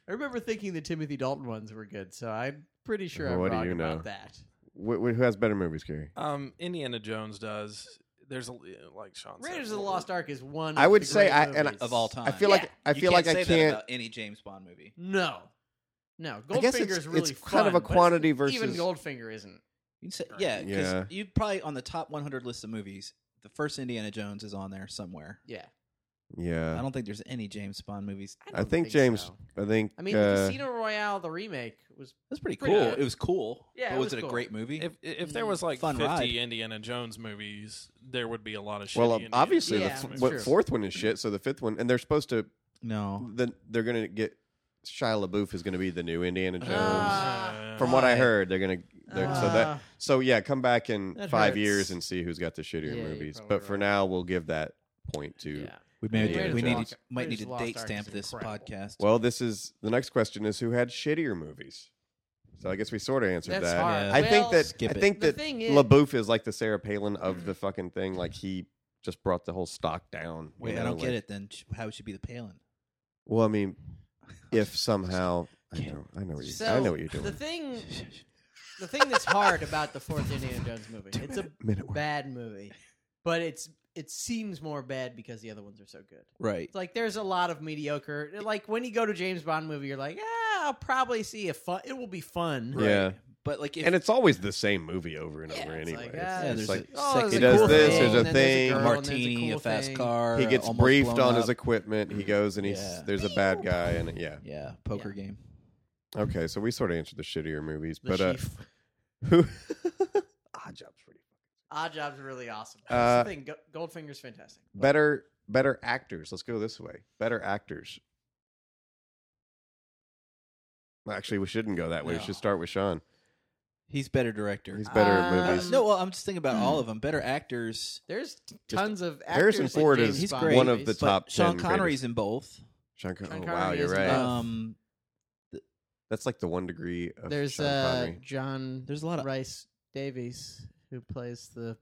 I remember thinking the Timothy Dalton ones were good, so I'm pretty sure I'm What do wrong you know? about that. Who has better movies, Gary? Indiana Jones does. There's a like Sean said. Raiders of the Lost Ark is one. I of would the say great movies. of all time. I feel Yeah. like I You feel like I say that can't. about any James Bond movie. No. I guess Goldfinger's it's really kind of a fun, but quantity even versus- Goldfinger isn't. You can say, yeah, because Yeah. you probably on the top 100 list of movies, the first Indiana Jones is on there somewhere. Yeah. Yeah, I don't think there's any James Bond movies. I don't think James. so. I think. I mean, the Casino Royale, the remake, was That's pretty Pretty cool. good. It was cool. Yeah, but it was was it a cool. great movie? If there was like Fun 50 ride. Indiana Jones movies, there would be a lot of shitty well, Indiana obviously, Yeah, the that's what true. fourth one is shit. So the fifth one, and they're supposed to. no. They're going to get Shia LaBeouf is going to be the new Indiana Jones. Ah. From what I Why? heard, they're going to. So yeah, come back in That 5 hurts. years and see who's got the shittier Yeah, you're movies. probably But for right. now, we'll give that point to. yeah. We Indiana might Jones. need to Lost date Ark stamp is this incredible. podcast. Well, this is the next question: is who had shittier movies? So I guess we sort of answered That's that. hard. Yeah. I think Well, that skip I it. think The that thing is- LaBeouf is like the Sarah Palin of the fucking thing. Like he just brought the whole stock down. Wait, I don't get it. Then how would she be the Palin? Well, I mean, if somehow I know what you. I know what you're doing. The thing that's hard about the fourth Indiana Jones movie, it's a Minute warning. bad movie, but it seems more bad because the other ones are so good. Right. It's like there's a lot of mediocre. Like when you go to James Bond movie, you're like, I'll probably see a fun. It will be fun. Yeah, But like, if and it's always the same movie over and Yeah, over it's anyway. like, It's- ah, yeah, it's there's like Oh, a there's he a does cool this, thing, there's a and then thing. girl, a and there's martini, cool a fast thing. car. he gets almost briefed blown on up. his equipment. He goes and Yeah. there's a bad guy and yeah. Yeah, poker game. Okay, so we sort of answered the shittier movies, The but Chief. who? Odd Job's pretty. Odd Job's really awesome. Uh, That's the thing. Goldfinger's fantastic. Better actors. Let's go this way. Better actors. Well, actually, we shouldn't go that way. We No. should start with Sean. He's better director. He's better at Um, movies. No, well, I'm just thinking about all of them. Better actors. There's tons of actors Harrison in Ford James is He's Bond great. one of the movies. top But Sean 10 Connery's greatest. in both. Sean Sean wow, Connery you're is in right. both. That's like the 1 degree of There's Sean Connery. John. There's a lot of- Rice Davies who plays the.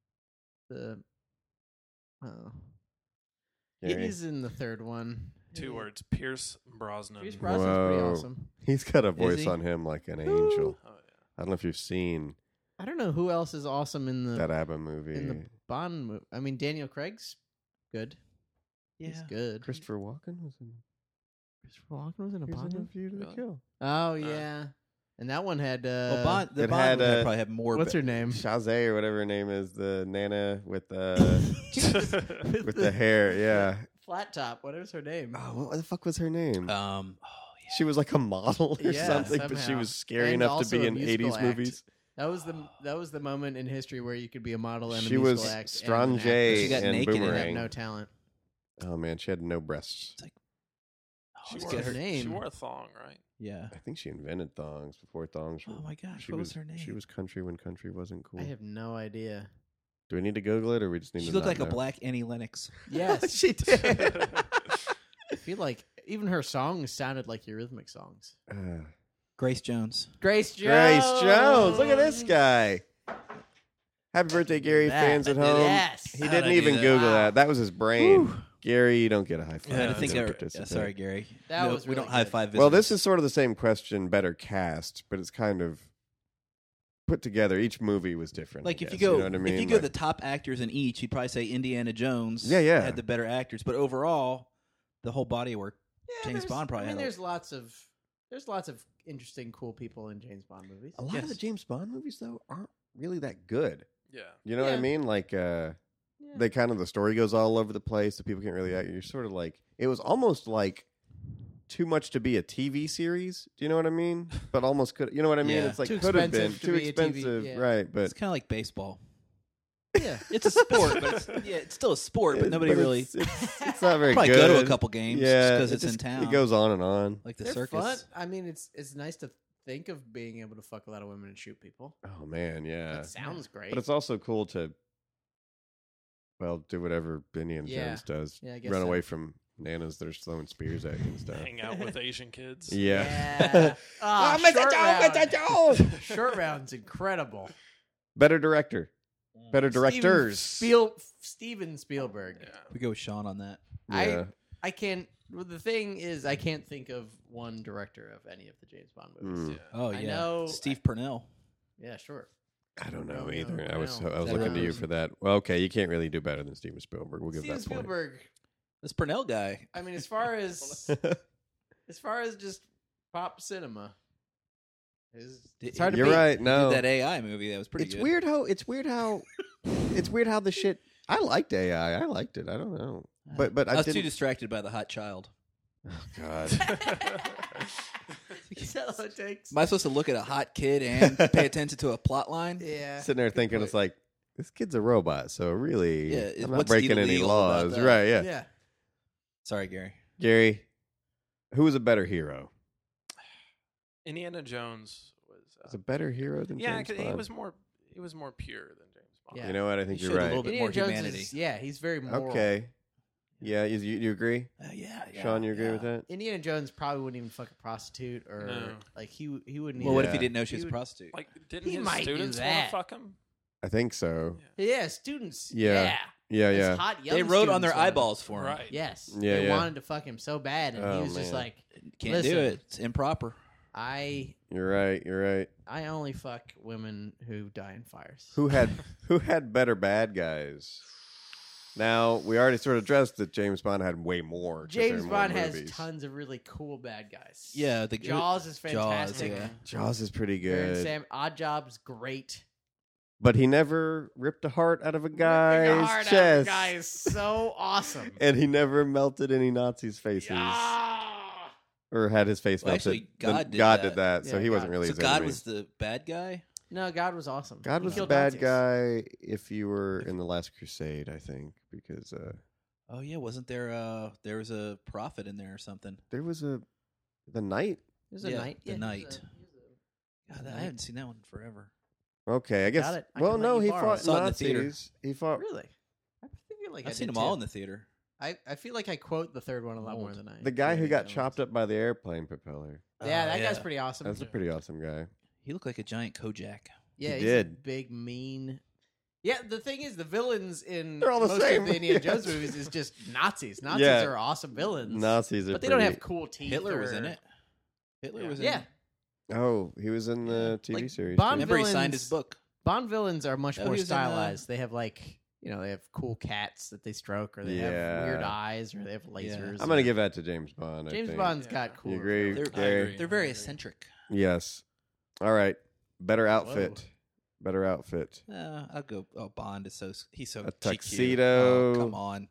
Oh, Gary. he's in the third one. 2 words: Pierce Brosnan. Pierce Brosnan's pretty Whoa. awesome. He's got a voice he? on him like an angel. Oh, yeah. I don't know if you've seen I don't know who else is awesome in the that ABBA movie. in the Bond movie. I mean, Daniel Craig's good. He's good. Christopher Walken was in. Christopher Walken was in a He was Bond in A movie. View to Really? a Kill. Oh yeah, and that one had. Well, Bond, the it Bond had, would probably have more. What's her name? Shazay or whatever her name is, the Nana with with the hair. Yeah. Flat Top. What is her name? Oh, what the fuck was her name? Oh, She was like a model or Yeah, something, but she somehow. was scary And enough to also be a in musical 80s act. movies. That was the moment in history where you could be a model and She a musical was act. Strange and an actress. She got and naked in it. And had Boomerang. no talent. Oh man, she had no breasts. She What's wore, her name? She wore a thong, right? yeah. I think she invented thongs before thongs. Oh my gosh, she what was her name? She was country when country wasn't cool. I have no idea. Do we need to Google it, or we just need She to? looked not like a know? black Annie Lennox. Yes, She did. I feel like even her songs sounded like Eurythmic songs. Grace Jones. Grace Jones. Grace Jones. Look at this guy. Happy birthday, Gary! That. Fans at home. Yes. He How'd didn't I do even that? Google Wow. that. That was his brain. Gary, you don't get a high five. I had to Yeah, think. You Of, didn't participate. sorry, Gary. That No, was we really don't high good. five. Well, this visitors. is sort of the same question, better cast, but it's kind of put together. Each movie was different. like I if you guess, go know what I mean? if you go Like- the top actors in each, you'd probably say Indiana Jones. Yeah. had the better actors, but overall, the whole body of work. Yeah, James there's- Bond probably I mean, had a- there's lots of interesting, cool people in James Bond movies. a lot of Yes. the James Bond movies though aren't really that good. Yeah. You know what I Yeah. mean? Like Yeah. they kind of the story goes all over the place, so people can't really act. You're sort of like it was almost like too much to be a TV series. Do you know what I mean? But almost could. You know what I mean? Yeah. It's like Too could have been expensive to too be a TV, expensive, yeah. right? But It's kind of like baseball. Yeah. It's a sport, but it's still a sport. But nobody really It's not very probably good. go to a couple games Yeah, because it it's in just- town. It goes on and on. like the They're circus. fun. I mean, it's nice to think of being able to fuck a lot of women and shoot people. Oh man, yeah. That sounds great. But it's also cool to, well, do whatever Indiana Yeah. Jones does. Yeah, I guess Run so. away from nanas that are throwing spears at you and stuff. Hang out with Asian kids. Yeah. Yeah. Ah, Oh, Mr. short Jones, round. Mr. Jones! Short round's incredible. Better director. Better directors. Steven Spielberg. Yeah. We go with Sean on that. Yeah. I can't Well, the thing is, I can't think of one director of any of the James Bond movies. Oh I yeah, know- Steve Purnell. Yeah, sure. I don't know No, either. no, I was no. looking to you for that. Well, okay, you can't really do better than Steven Spielberg. We'll give Steven that point. Spielberg. This Purnell guy. I mean, as far as just pop cinema, it's hard to You're beat. right. No, Did that AI movie that was pretty it's good. weird how it's weird how the shit. I liked AI. I liked it. I don't know, but I I was too didn't. distracted by the hot child. Oh God. Is that all it takes? Am I supposed to look at a hot kid and pay attention to a plot line? Yeah. Sitting there thinking, it's like this kid's a robot, so really, Yeah, I'm not what's breaking any illegal about laws, that? right? Yeah. Yeah. Sorry, Gary. Gary, who was a better hero? Indiana Jones was. Was a better hero than Yeah, James because Bond? he was more pure than James Bond. Yeah. You know what? I think He you're showed a right. little bit Indiana more Jones humanity. is, yeah, he's very moral. Okay. Yeah, you agree? Yeah. Sean, you agree with that? Indiana Jones probably wouldn't even fuck a prostitute, or No. like he wouldn't. Well, what if he Yeah. didn't know she was a He would- prostitute? Like, didn't He his might do students want that. to fuck him? I think so. Yeah, students. Yeah. Yeah, Yeah, His hot young They wrote on students their wanted- eyeballs for him. Right. Yes. Yeah, They yeah. wanted to fuck him so bad, and Oh, he was just man. like, Can't Listen. do it. It's improper. I You're right. You're right. only fuck women who die in fires. Who had better bad guys? Now we already sort of addressed that James Bond had way more. 'cause there James are more Bond has movies. tons of really cool bad guys. Yeah, the Jaws is Jaws, fantastic. yeah. Jaws is pretty Baron good, Sam Oddjob's great. but he never ripped a heart out of a Ripping guy's the heart out of a chest. guy is so awesome. And he never melted any Nazis' faces, Ah! or had his face Well, melted. actually, God did God that. did that, so Yeah, he wasn't God. really. So his God enemy. was the bad guy. No, God was awesome. God He was the killed bad Nazis. guy if you were in the Last Crusade, I think, because Oh yeah, wasn't there? There was a prophet in there or something. there was the knight. It was a Yeah, knight. the Yeah, knight. he was a- God, I haven't seen that one in forever. Okay, I guess. Got it. I Well, can let no, you he borrow fought it. Saw it in the theater. Nazis. He fought. Really? I feel like I've I seen did them all too. in the theater. I feel like I quote the third one a lot more than I. The guy who do got the chopped other up by the airplane propeller. ones. Yeah, Oh, that guy's pretty awesome. That's a pretty awesome guy. He looked like a giant Kojak. Yeah, He he's did. a big mean. Yeah, the thing is, the villains in They're all the most same. of the Indiana Jones movies is just Nazis. Nazis Yeah. are awesome villains, Nazis are. but they don't pretty- have cool teeth. Hitler was or- in it. Hitler was in Yeah, it. Oh, he was in the TV Like, series. Bond too. Remember, he signed villains- his book. Bond villains are much Oh, more he was in, stylized. They have like they have cool cats that they stroke, or they Yeah. have weird eyes, or they have lasers. I'm gonna give that to James Bond. I James think. Bond's Yeah. got cool. You agree? They're, Gary? they're very eccentric. Yes. All right. Better outfit. Better outfit. I'll go. Oh, Bond is he's so A GQ. tuxedo. Oh, come on.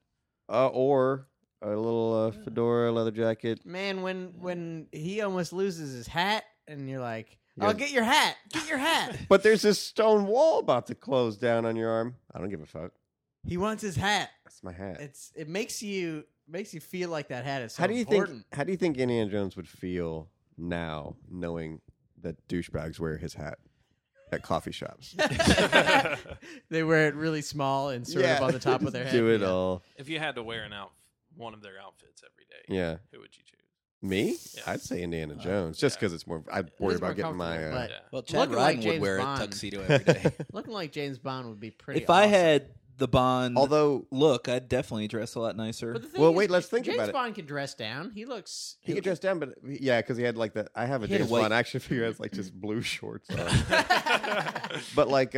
Or a little fedora, leather jacket. Man, when he almost loses his hat, and you're like, Yeah. "Oh, get your hat! Get your hat!" But there's this stone wall about to close down on your arm. I don't give a fuck. He wants his hat. That's my hat. It makes you feel like that hat is so How do you important. think? How do you think Indiana Jones would feel now, knowing that douchebags wear his hat at coffee shops? They wear it really small and sort of on the top of their head. Do it Yeah. all. If you had to wear one of their outfits every day, Yeah. who would you choose? Me? Yeah. I'd say Indiana Jones, just yeah. because it's more. I'd worry is more about getting my. comfortable, but- Yeah. Well, Chad Looking Ryan like would James wear Bond. a tuxedo every day. Looking like James Bond would be pretty. If I awesome. had the Bond Although look, I'd definitely dress a lot nicer. But the thing Well, is, wait, let's think James about it. Bond can dress down. He looks. he could dress down, but yeah, because he had like that. I have a He had a James white- Bond action figure that's like just blue shorts on. But like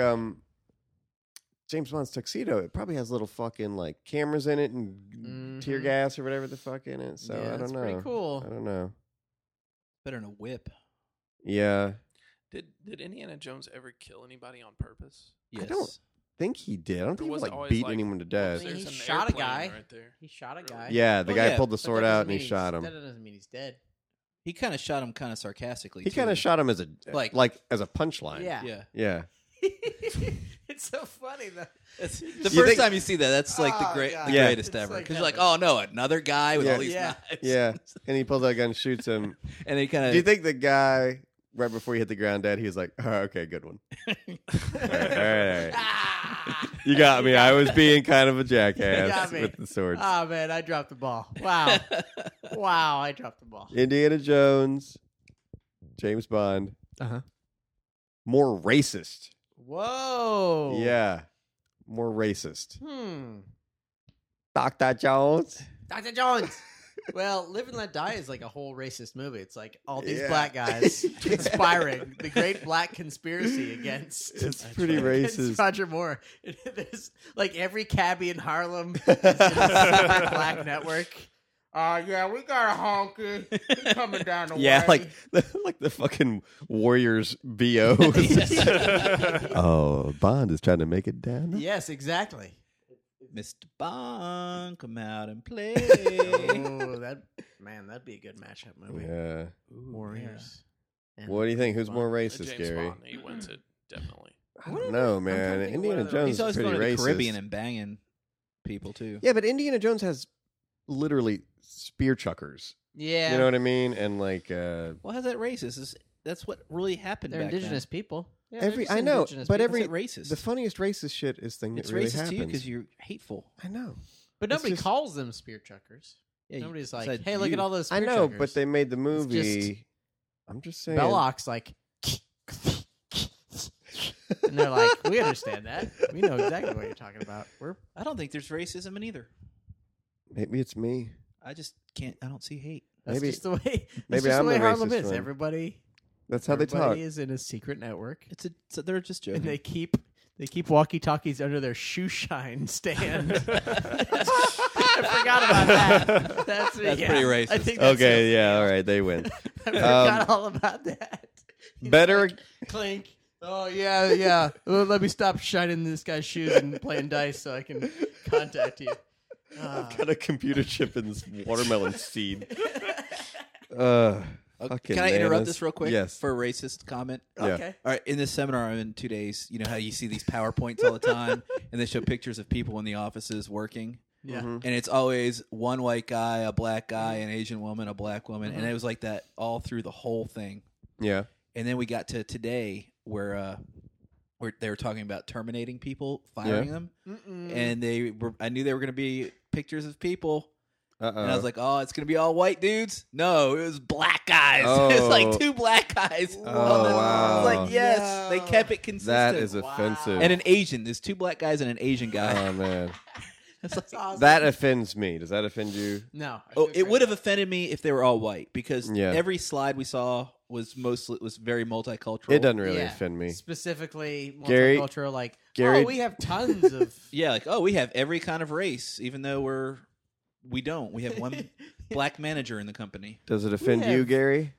James Bond's tuxedo, it probably has little fucking like cameras in it and tear Mhm. gas or whatever the fuck in it. So Yeah, I don't that's know. pretty cool. I don't know. Better than a whip. Yeah, Did Indiana Jones ever kill anybody on purpose? Yes. I don't think he did. I don't think he was like it always beat like, anyone to "Oops, death. there's He an shot a airplane guy. right there. He shot a guy. Yeah, the Oh, guy yeah, pulled the But sword that out doesn't and he mean shot him. That doesn't mean he's dead. He kind of shot him kind of sarcastically. He too. kind of shot him as a Like- as a punchline. Yeah. Yeah. Yeah. It's so funny though. The You first think- time you see that, that's like Oh, the God. Yeah. greatest It's ever. like Because you're like, heaven. oh no, another guy with Yeah. all these Yeah. knives. Yeah. And he pulls out a gun, shoots him. And he kind of. Do you think the guy right before he hit the ground dead, he was like, oh, "Okay, good one. all right. Ah! You got me. I was being kind of a jackass got me. with the swords." Oh man, I dropped the ball. Wow, wow, I dropped the ball. Indiana Jones, James Bond, Uh-huh. more racist. Whoa. Yeah, more racist. Hmm. Dr. Jones. Dr. Jones. Well, Live and Let Die is like a whole racist movie. It's like all these Yeah. black guys conspiring, the great black conspiracy against. It's pretty against racist. Roger Moore. There's like every cabbie in Harlem is in a super black network. Yeah, we got a honky He's coming down the Yeah, way. like the fucking Warriors VO. Oh, Bond is trying to make it down. Yes, exactly. Mr. Bond, come out and play. Oh, that'd be a good matchup movie. Yeah. Warriors. and What do you think? Who's Bond. more racist, James Gary? Bond, he wins it definitely. I don't know, I'm man. trying to think of Indiana what other- Jones He's is always pretty going to the racist. Caribbean and banging people too. Yeah, but Indiana Jones has literally spear chuckers. Yeah, You know what I mean? And like, Well, how's that racist? That's what really happened. they're back indigenous people. Yeah, every they're I know, indigenous but people. every How's it racist? the funniest racist shit is thing that It's really racist happens. to you because you're hateful. I know. But it's nobody just- calls them spear chuckers. Yeah, Nobody's like, besides hey, look you. at all those. I Spear know, chuckers. but they made the just- movie. I'm just saying. Belloc's like, and they're like, we understand that. We know exactly what you're talking about. I don't think there's racism in either. Maybe it's me. I just can't. I don't see hate. That's Maybe- just the way. That's maybe just I'm the way the Harlem racist is. one. Everybody That's how they talk. is in a secret network, So they're just joking. and they keep walkie talkies under their shoe shine stand. I forgot about that. That's That's yeah, pretty racist. I think that's Okay, yeah, all right, they win. I forgot all about that. He's Better. like, clink. Oh yeah. Well, let me stop shining this guy's shoes and playing dice so I can contact you. I've got a computer chip in this watermelon seed. Okay, fucking can I interrupt nanas. this real quick? Yes. For a racist comment. Yeah. Okay. All right, in this seminar I'm in 2 days, you know how you see these PowerPoints all the time, and they show pictures of people in the offices working, Yeah. Mhm. and it's always one white guy, a black guy, an Asian woman, a black woman, and it was like that all through the whole thing. Yeah. And then we got to today where they were talking about terminating people, firing them, and I knew they were going to be pictures of people. Uh-oh. And I was like, oh, it's going to be all white dudes? No, it was black guys. Oh. It was like 2 black guys. Oh, I was wow. like, yes, they kept it consistent. That is offensive. And an Asian. There's 2 black guys and an Asian guy. Oh man, It's like, Awesome. that offends me. Does that offend you? No. I oh, feel it great would have about offended me if they were all white because Yeah. every slide we saw was very multicultural. It doesn't really Yeah. offend me. Specifically, Gary- multicultural. Like, Gary- oh, we have tons of. Yeah, like, oh, we have every kind of race, even though we don't. We have one black manager in the company. Does it offend you, have- Gary?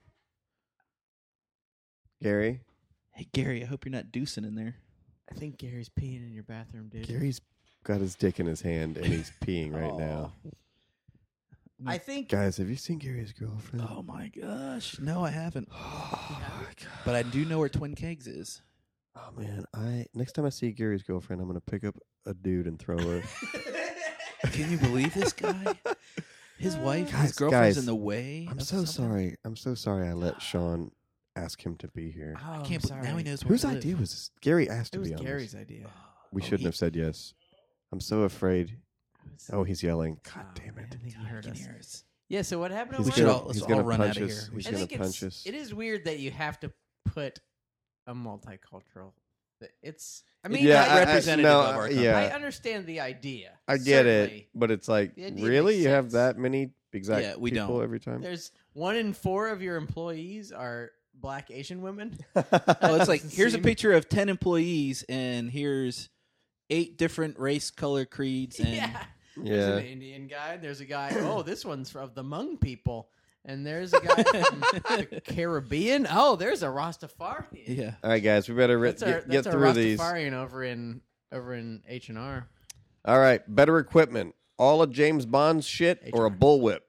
Gary? Hey, Gary, I hope you're not deucing in there. I think Gary's peeing in your bathroom, dude. Gary's got his dick in his hand and he's peeing right now. I think. Guys, have you seen Gary's girlfriend? Oh my gosh. No, I haven't. Oh, my God. But I do know where Twin Kegs is. Oh man, next time I see Gary's girlfriend, I'm gonna pick up a dude and throw her. Can you believe this guy? His wife, Guys, his girlfriend's guys, in the way. I'm of so something? sorry. I'm so sorry I let Sean ask him to be here. Oh, I I'm can't believe now he sorry. knows where Whose to live. idea was this? Gary asked It to was be on Gary's this. idea. We Oh, shouldn't he- have said yes. I'm so afraid. Oh, he's yelling. God Oh, damn man, it. I think he God, heard can us. hear us. Yeah. So what happened? He's over should there? gonna, all- let's he's all gonna run punch outta us. here. He's I gonna think punch us. it is weird that you have to put a multicultural. It's. I mean, mean, Yeah, not representative no, of our company. yeah. I understand the idea. I get certainly. it, but it's like, The idea really? makes You have sense. that many exact Yeah, we people don't. every time? There's 1 in 4 of your employees are Black Asian women. Oh, it's like, Doesn't here's a seem- picture of 10 employees, and here's 8 different race, color, creeds, and Yeah. There's Yeah. an Indian guy. There's a guy. Oh, this one's from the Hmong people. And there's a guy from the Caribbean. Oh, there's a Rastafarian. yeah. All right, guys, we better That's our, get that's our through these. Rastafarian over in H&R. All right, better equipment. All of James Bond's shit or a bullwhip?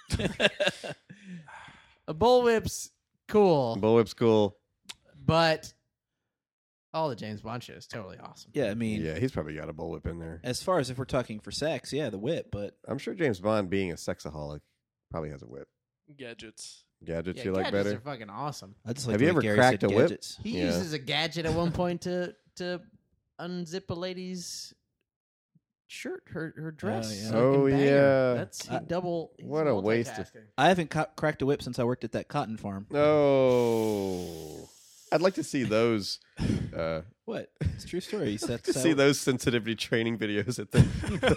A bullwhip's cool, Bullwhip's cool. but all the James Bond shit is totally awesome. Yeah, I mean, Yeah, he's probably got a bullwhip in there. as far as if we're talking for sex, yeah, the whip, but I'm sure James Bond, being a sexaholic, probably has a whip. Gadgets. Gadgets Yeah, you like gadgets better? are fucking awesome. I just like Have the you way ever Gary cracked said a whip? gadgets. He Yeah. uses a gadget at one point to unzip a lady's shirt, her dress. yeah. so he Oh, can bang her. yeah. That's I- he's What a waste of- multitasking. I haven't cracked a whip since I worked at that cotton farm. Oh. I'd like to see those. What? It's a true story. He set To see those sensitivity training videos at the.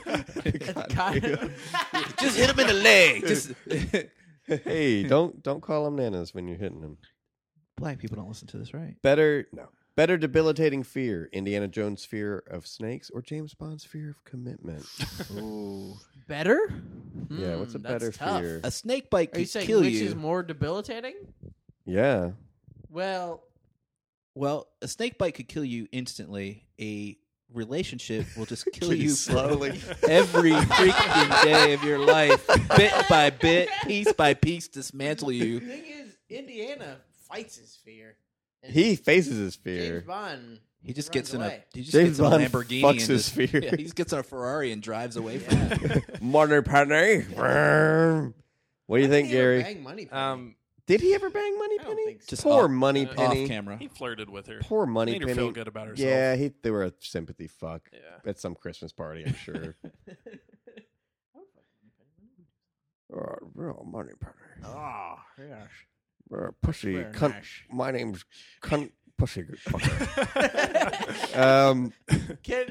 Just hit him in the leg. Just Hey, don't call them nanas when you're hitting them. black people don't listen to this, right? Better debilitating fear: Indiana Jones' fear of snakes or James Bond's fear of commitment. Ooh. Better? Yeah, what's a That's better tough. fear? A snake bite Are you could saying kill which you. is more debilitating? Yeah. Well, Well, a snake bite could kill you instantly. A relationship will just kill Kill you you slowly. every freaking day of your life, bit by bit, piece by piece, dismantle the you. thing is, Indiana fights his fear. And He faces his James fear. Bond. He just runs gets in a away. he just James gets in a Bond Lamborghini fucks and his just, fear. Yeah, he just gets on a Ferrari and drives away from Yeah. it. Money penny. What do you think, Did he ever Gary? bang Money Penny? Did he ever bang Money I don't Penny? think so. Just Poor off- Money off Penny. Off camera. He flirted with her. Poor Money Made her Penny. feel good about herself. Yeah, they were a sympathy fuck Yeah. at some Christmas party, I'm sure. Real Money Penny. Oh, yes. Pussy Very cunt. nice. My name's cunt pussy fucker. Can,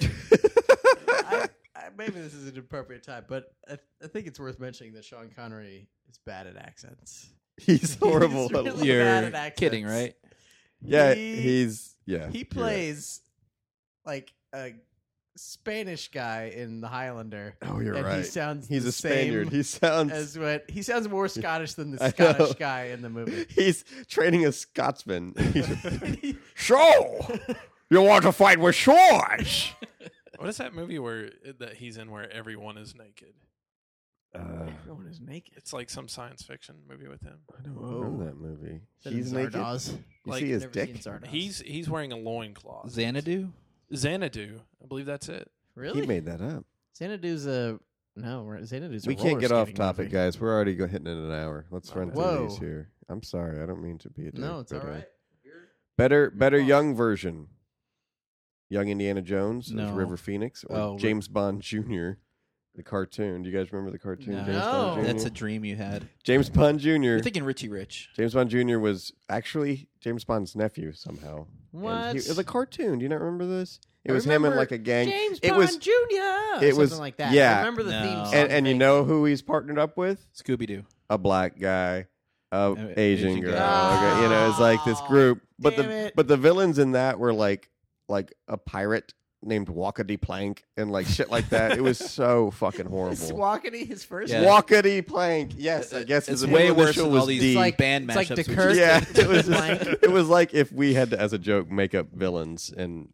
maybe this is an appropriate time, but I think it's worth mentioning that Sean Connery is bad at accents. He's horrible. He's really You're bad at accents. kidding, right? Yeah, He- he's He you're right. plays like a Spanish guy in The Highlander. Oh, you're and right. He sounds He's the a Spaniard. same He sounds. as what he sounds more Scottish than the I Scottish know. guy in the movie. He's training a Scotsman. So, you want to fight with swords? What is that movie where that he's in where everyone is naked? Everyone is naked. It's like some science fiction movie with him. I don't know that movie. Is that He's in naked. Zardoz? You Like, see his Never dick? seen Zardoz. He's wearing a loincloth. Xanadu? Xanadu. I believe that's it. Really? He made that up. Xanadu's a no. Xanadu's. We a can't get off roller-skating topic, movie. guys. We're already hitting it an hour. Let's run through Whoa. these here. I'm sorry. I don't mean to be a dick. No, it's all but, right. Better fine. young version. Young Indiana Jones as No. River Phoenix or Oh, James Bond Jr. The cartoon. Do you guys remember the cartoon? No. James Bond Jr.? That's a dream you had. James Bond Jr. You're thinking Richie Rich. James Bond Jr. was actually James Bond's nephew somehow. And What? It was a cartoon. Do you not remember this? It I was him and remember like a gang. James it Bond was Jr. it Something was- like that. yeah. I remember the No. theme song. and you know who he's partnered up with? Scooby Doo. A black guy, a Asian Asian girl. guy. Okay, you know, it's like this group. But Damn it. the villains in that were like a pirate named Walkity Plank and like shit like that. It was so fucking horrible. Swackety, his first. Yeah. Walkity Plank. Yes, I guess It's his way middle worse initial than was all these D. like- band it's like mashups. the we curse. just- Yeah, it was. Plank. It was like if we had to, as a joke, make up villains and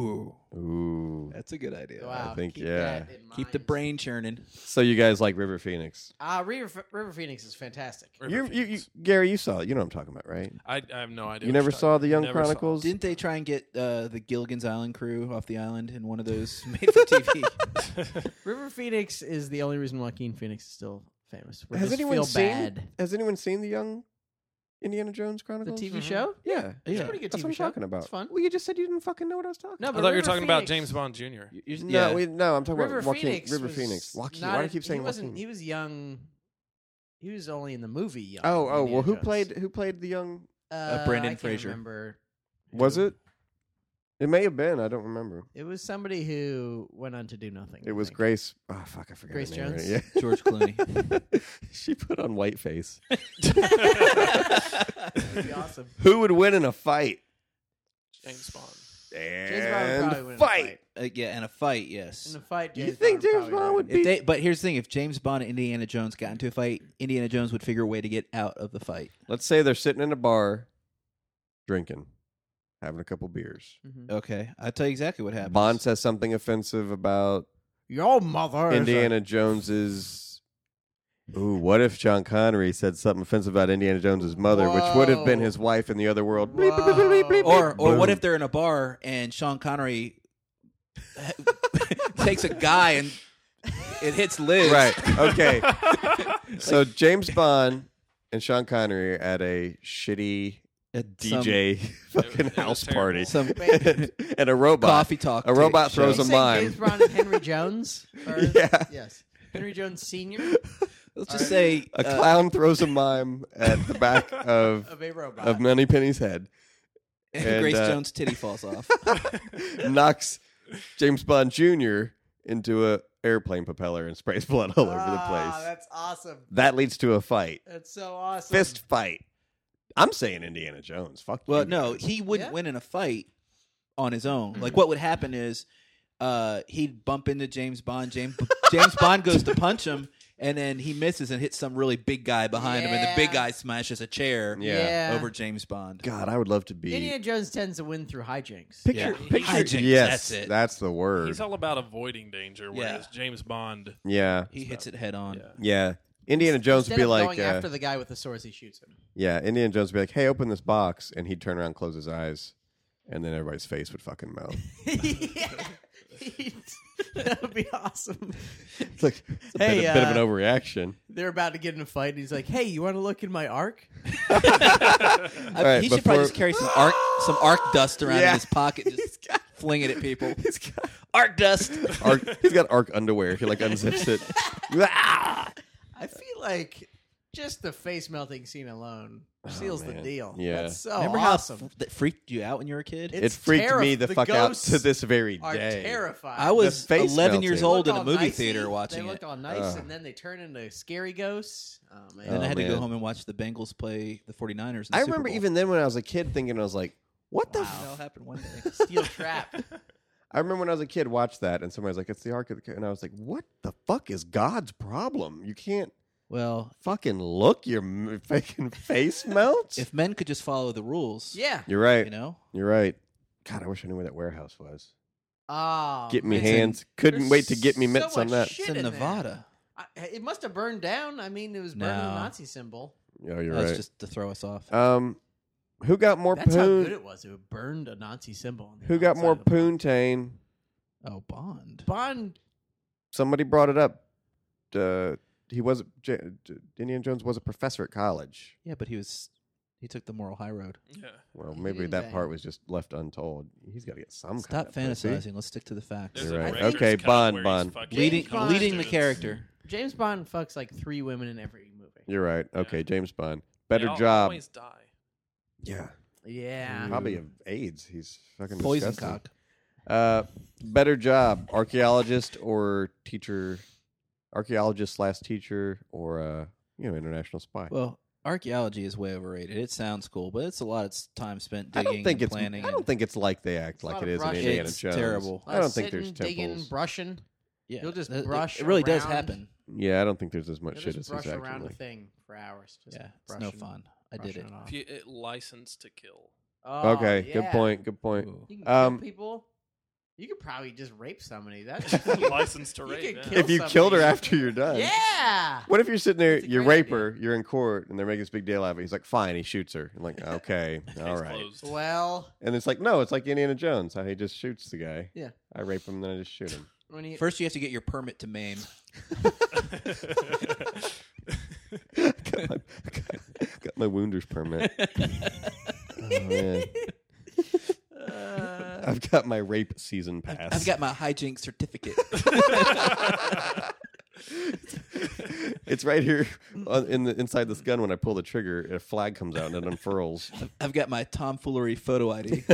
ooh. That's a good idea. Wow. I think, keep yeah. that in Keep the mind. brain churning. So you guys like River Phoenix? River Phoenix is fantastic. River You, Phoenix. Gary, you saw it. You know what I'm talking about, right? I have no idea. You what never you're saw talking the about. Young Never saw it. Chronicles? Didn't they try and get the Gilligan's Island crew off the island in one of those made for TV? River Phoenix is the only reason Joaquin Phoenix is still famous. We Has just anyone feel seen? bad. Has anyone seen the Young Indiana Jones The Chronicles? TV show? Yeah, It's Yeah. a pretty good that's TV what I'm show. talking about. It's fun. Well, you just said you didn't fucking know what I was talking No, about. I but thought you were River talking about Phoenix- James Bond Jr. No, I'm talking River about Joaquin, Phoenix. River was Phoenix. Joaquin. not Why do I in- keep saying he wasn't? Joaquin? He was young. He was only in the movie. Young Oh, well, Indiana who Jones. played the young? Brendan I can't Fraser. Remember. Was who. it? It may have been. I don't remember. It was somebody who went on to do nothing. It I was think. Grace. Oh fuck, I forgot. Grace her name Jones? already. Yeah. George Clooney. She put on white face. That'd be awesome. Who would win in a fight? James Bond. James Bond would probably win in a fight. Yeah, and a fight, yes. In a fight, You James think Bond James probably Bond would win. be? But here's the thing: if James Bond and Indiana Jones got into a fight, Indiana Jones would figure a way to get out of the fight. Let's say they're sitting in a bar, drinking, having a couple beers. Mhm. Okay, I'll tell you exactly what happens. Bond says something offensive about Your mother. is a- Indiana Jones's. Ooh, what if Sean Connery said something offensive about Indiana Jones's mother, which would have been Whoa. his wife in the other world? Whoa. Bleep, bleep, bleep, bleep, bleep, Or bleep. what Boom. if they're in a bar and Sean Connery takes a guy and it hits Liz? Right. Okay. So James Bond and Sean Connery are at a shitty At DJ fucking it was house terrible. party, some and a robot. coffee talk. A robot show. throws You a say mime. James Bond and Henry Jones. Or- Yeah. Yes. Henry Jones Senior Let's just say A clown throws a mime at the back of of a robot. Moneypenny's head, And, Grace Jones' titty falls off. knocks James Bond Jr. into a airplane propeller and sprays blood all over the place. That's awesome. That leads to a fight. That's so awesome. Fist fight. I'm saying Indiana Jones. Fuck Well, you no, guys. he wouldn't Yeah. win in a fight on his own. Like what would happen is he'd bump into James Bond. James Bond goes to punch him, and then he misses and hits some really big guy behind him, and the big Yeah. guy smashes a chair Yeah. over James Bond. God, I would love to be. Indiana Jones tends to win through hijinks. Picture, Yeah. picture. Hijinks, Yes, that's it. that's the word. He's all about avoiding danger, whereas James Bond. Yeah, He hits it head on. Yeah. yeah. Indiana Jones Instead would be of like, going after the guy with the swords, he shoots him. yeah. Indiana Jones would be like, "Hey, open this box," and he'd turn around, close his eyes, and then everybody's face would fucking melt. Yeah. That would be awesome. It's like it's a Hey, bit of an overreaction. They're about to get in a fight, and he's like, "Hey, you want to look in my arc?" All right, He should probably just carry some arc dust around Yeah. in his pocket, just fling it at people. He's got Arc dust. he's got arc underwear. He like unzips it. I feel like just the face melting scene alone seals the man. deal. Yeah. That's so Remember awesome. how that freaked you out when you were a kid? It freaked me the fuck out to this very Are day. terrifying. I was The face 11 years melting. old in They a look movie all nicey, theater They watching look it. all nice, and then they turn into scary ghosts. Oh man. Then I had to man. go home and watch the Bengals play the 49ers. In the I Super remember Bowl. even then when I was a kid thinking, I was like, "What the?" That all happened one day. Steel trap. I remember when I was a kid, watched that, and somebody was like, "It's the Ark of the," and I was like, "What the fuck is God's problem? You can't Well, fucking look your fucking face melts." if men could just follow the rules, Yeah. You're right. you know, You're right. God, I wish I knew where that warehouse was. Oh, Get me man. hands. Couldn't There's wait to get me so mitts on much that. shit it's in in there. Nevada. It must have burned down. I mean, it was burning the No. Nazi symbol. Oh, you're That's right. just to throw us off. Who got more That's how good poon? it was. It burned a Nazi symbol. on the Who got outside more of the box. poontane? Oh, Bond. Bond. Somebody brought it up. He was Indiana Jones was a professor at college. Yeah, but he took the moral high road. Yeah. Well, He maybe didn't that bang. part was just left untold. He's got to get some Stop kind of pussy. fantasizing. Let's stick to the facts. There's You're a right. director's Okay, cut Bond, where he's Bond. fucking Leading, college leading the students. character. James Bond fucks like 3 women in every movie. You're right. Okay, Yeah. James Bond. They Better all job. Always die. Yeah. Yeah. Probably of AIDS. He's fucking Poison disgusting. cock. Better job, archaeologist or teacher, archaeologist / teacher, or international spy. Well, archaeology is way overrated. It sounds cool, but it's a lot of time spent I digging don't think and it's. planning. I don't think it's like they act a like lot it of is in brushing. Indiana It's Jones. terrible. I don't think there's Sitting, temples. digging, brushing. yeah. You'll just It- brush It really does around. happen. Yeah, I don't think there's as much You'll shit just as brush he's around acting a like. thing for hours. Just Yeah, it's no brushing- fun. I did brushing it. off. If you license to kill. Oh, Okay, good yeah. point. Good point. Ooh. You can kill Um, people. You could probably just rape somebody. That's License to You rape. could yeah. kill If you killed her somebody. after you're done. Yeah. What if you're sitting there, That's a you great rape her, you're in court, and they're making this big deal out of it. He's like, fine, he shoots her. I'm like, okay, all Case right. closed. Well, And it's like, no, it's like Indiana Jones, how he just shoots the guy. Yeah. I rape him, then I just shoot him. when you First, you have to get your permit to maim. got my wounders permit. Oh, man. I've got my rape season pass. I've got my hijinks certificate. It's right here inside this gun. When I pull the trigger, a flag comes out and it unfurls. I've got my tomfoolery photo ID.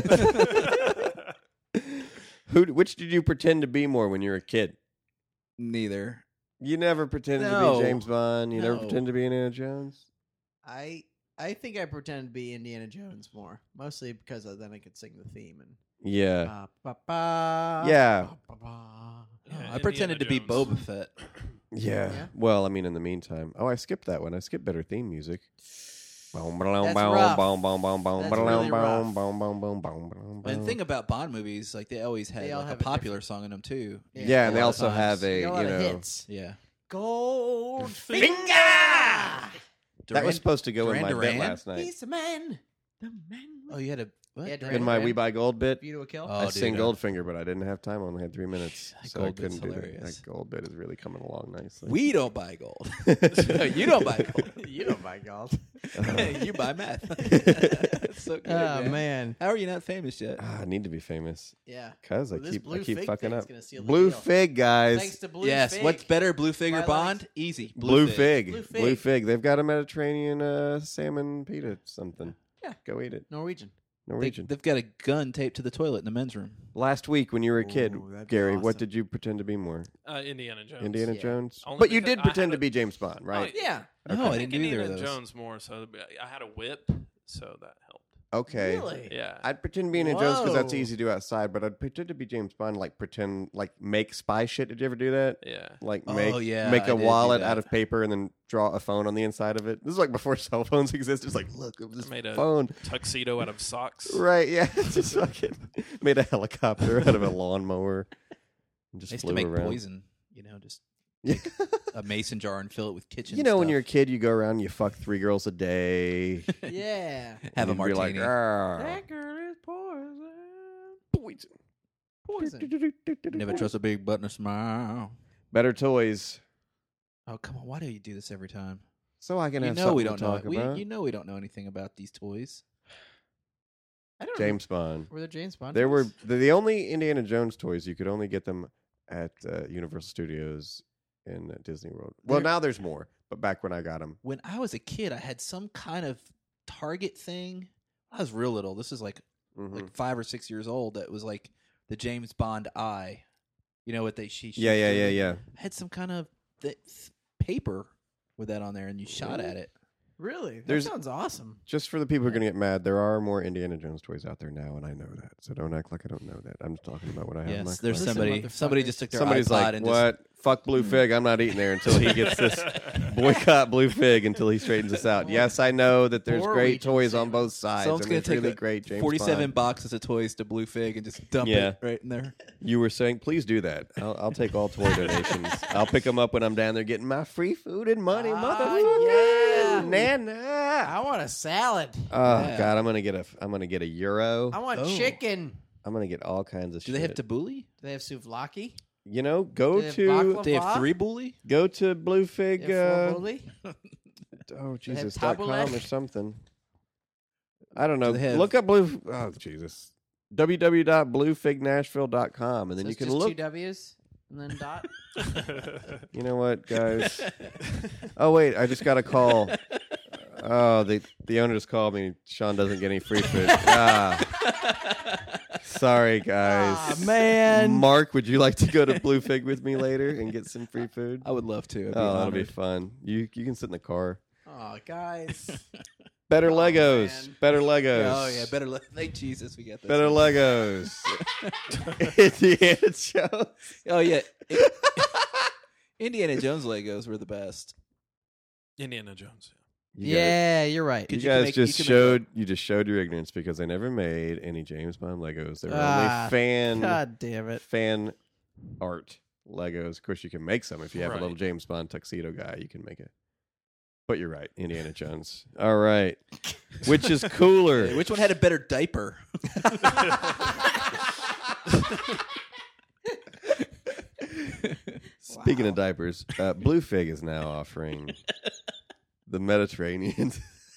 Which did you pretend to be more when you were a kid? Neither. You never pretended to No. be James Bond. You never No. pretended to be Indiana Jones. I think I pretend to be Indiana Jones more, mostly because then I could sing the theme and Yeah. ba, ba, ba, Yeah. ba, ba, ba. Yeah, I pretended to be Indiana Boba Jones. Fett. Yeah. Yeah. Well, I mean, in the meantime. Oh, I skipped that one. I skipped better theme music. That's rough. That's really rough. And the thing about Bond movies, like they always had They all like, have a a popular song in them too. Yeah, and they A lot also of have times. a, They got a lot you of know, hits. Yeah. Goldfinger. that Duran- was supposed to go in Duran my bit Duran? last night. He's the man. The man. Oh, you had a what? Yeah, That- Duran In my Duran. We Buy Gold bit, View to a kill. Oh, I dude, sing Goldfinger, but I didn't have time. I only had 3 minutes, That so I gold bit's couldn't do that. hilarious. That gold bit is really coming along nicely. We don't buy gold. You don't buy gold. You don't buy gold. You buy meth. That's so good, Oh man. man. How are you not famous yet? I need to be famous Yeah. because Well, this I blue keep fig fucking thing's up. gonna seal the Blue deal. Fig, guys. Thanks to Blue Yes. Fig. What's better, Blue Fig or Twilight. Bond? Easy. Blue Fig. Blue Blue Fig. Fig. They've got a Mediterranean salmon pita something. Yeah. Go eat it. Norwegian. Norwegian. They've got a gun taped to the toilet in the men's room. Last week when you were a kid, Ooh, that'd be Gary, what awesome. did you pretend to be more? Indiana Jones. Indiana Yeah. Jones? Only But you because did I pretend had to be James Bond, right? Yeah. No, I I think didn't do either Indiana of those. Jones more so. I had a whip, so that helped. Okay. Really? Yeah. I'd pretend to be Indiana Jones because that's Whoa. easy to do outside, but I'd pretend to be James Bond, like pretend, like make spy shit. Did you ever do that? yeah. Like Oh, make yeah, make I a did do wallet that. out of paper and then draw a phone on the inside of it. This is like before cell phones existed. It's like, look, it was this Made a phone. tuxedo out of socks. Right, yeah. Just fucking made a helicopter out of a lawnmower. And just I used flew to make around. poison. Just Yeah. a mason jar and fill it with kitchen. You know, when stuff. you're a kid, you go around and you fuck 3 girls a day. Yeah. have a And you'd be martini. like, "Arr, That girl is poison. poison. Poison. Never trust a big button or smile. Better toys. Oh come on! Why do you do this every time? So I can You have know something we to don't know. talk about. You know we don't know anything about these toys. I don't James Bond. Were there James Bond? There were toys? the only Indiana Jones toys. You could only get them at Universal Studios in Disney World. Well, There- now there's more, but back when I got them, When I was a kid, I had some kind of Target thing. I was real little. This is like 5 or 6 years old. That was like the James Bond eye. You know what they she yeah. I had some kind of paper with that on there, and you shot at it. Really? That There's- sounds awesome. Just for the people who are going to get mad, there are more Indiana Jones toys out there now, and I know that. So don't act like I don't know that. I'm just talking about what I have. in my Yes, there's collection. Listen, somebody motherfuckers. just took their Somebody's iPod like, and "What? Fuck Blue Fig. I'm not eating there until he gets this boycott Blue Fig until he straightens us out." Yes, I know that there's Poor great Regional toys on Salmon. both sides. Someone's and going there's to take really a great James 47 Bond. boxes of toys to Blue Fig and just dump Yeah. it right in there. You were saying, please do that. I'll take all toy donations. I'll pick them up when I'm down there getting my free food and money, motherfucker. yeah. Nana. I want a salad. Oh Yeah. God, I'm gonna get a euro. I want Oh. chicken. I'm gonna get all kinds of Do shit. they have tabbouleh? Do they have souvlaki? You know, go Do they have to baklava? Do they have 3 bully? go to Blue Fig. They have four Jesus.com tabbouleh? or something. I don't know. Do they have- Look up Blue. Oh Jesus. www.bluefignashville.com and then So you it's can just look. 2 W's and then dot. You know what, guys? Oh wait, I just got a call. Oh, the owner just called me. Sean doesn't get any free food. Sorry, guys. Ah, man. Mark, would you like to go to Blue Fig with me later and get some free food? I would love to. I'd be Oh, that'll be honored. fun. You can sit in the car. Oh, guys. Better Oh, Legos. man. Better Legos. Oh yeah, better. Thank Jesus, we got this. Better one. Legos. Indiana Jones. Oh yeah, Indiana Jones Legos were the best. Indiana Jones. Yeah, you're right. You Could you guys make- just you could showed you just showed your ignorance because they never made any James Bond Legos. They were Ah, only fan God damn it. art Legos. Of course, you can make some if you have a Right. little James Bond tuxedo guy. You can make it. But you're right, Indiana Jones. All right, which is cooler? Hey, which one had a better diaper? Speaking of diapers, Blue Fig is now offering the Mediterranean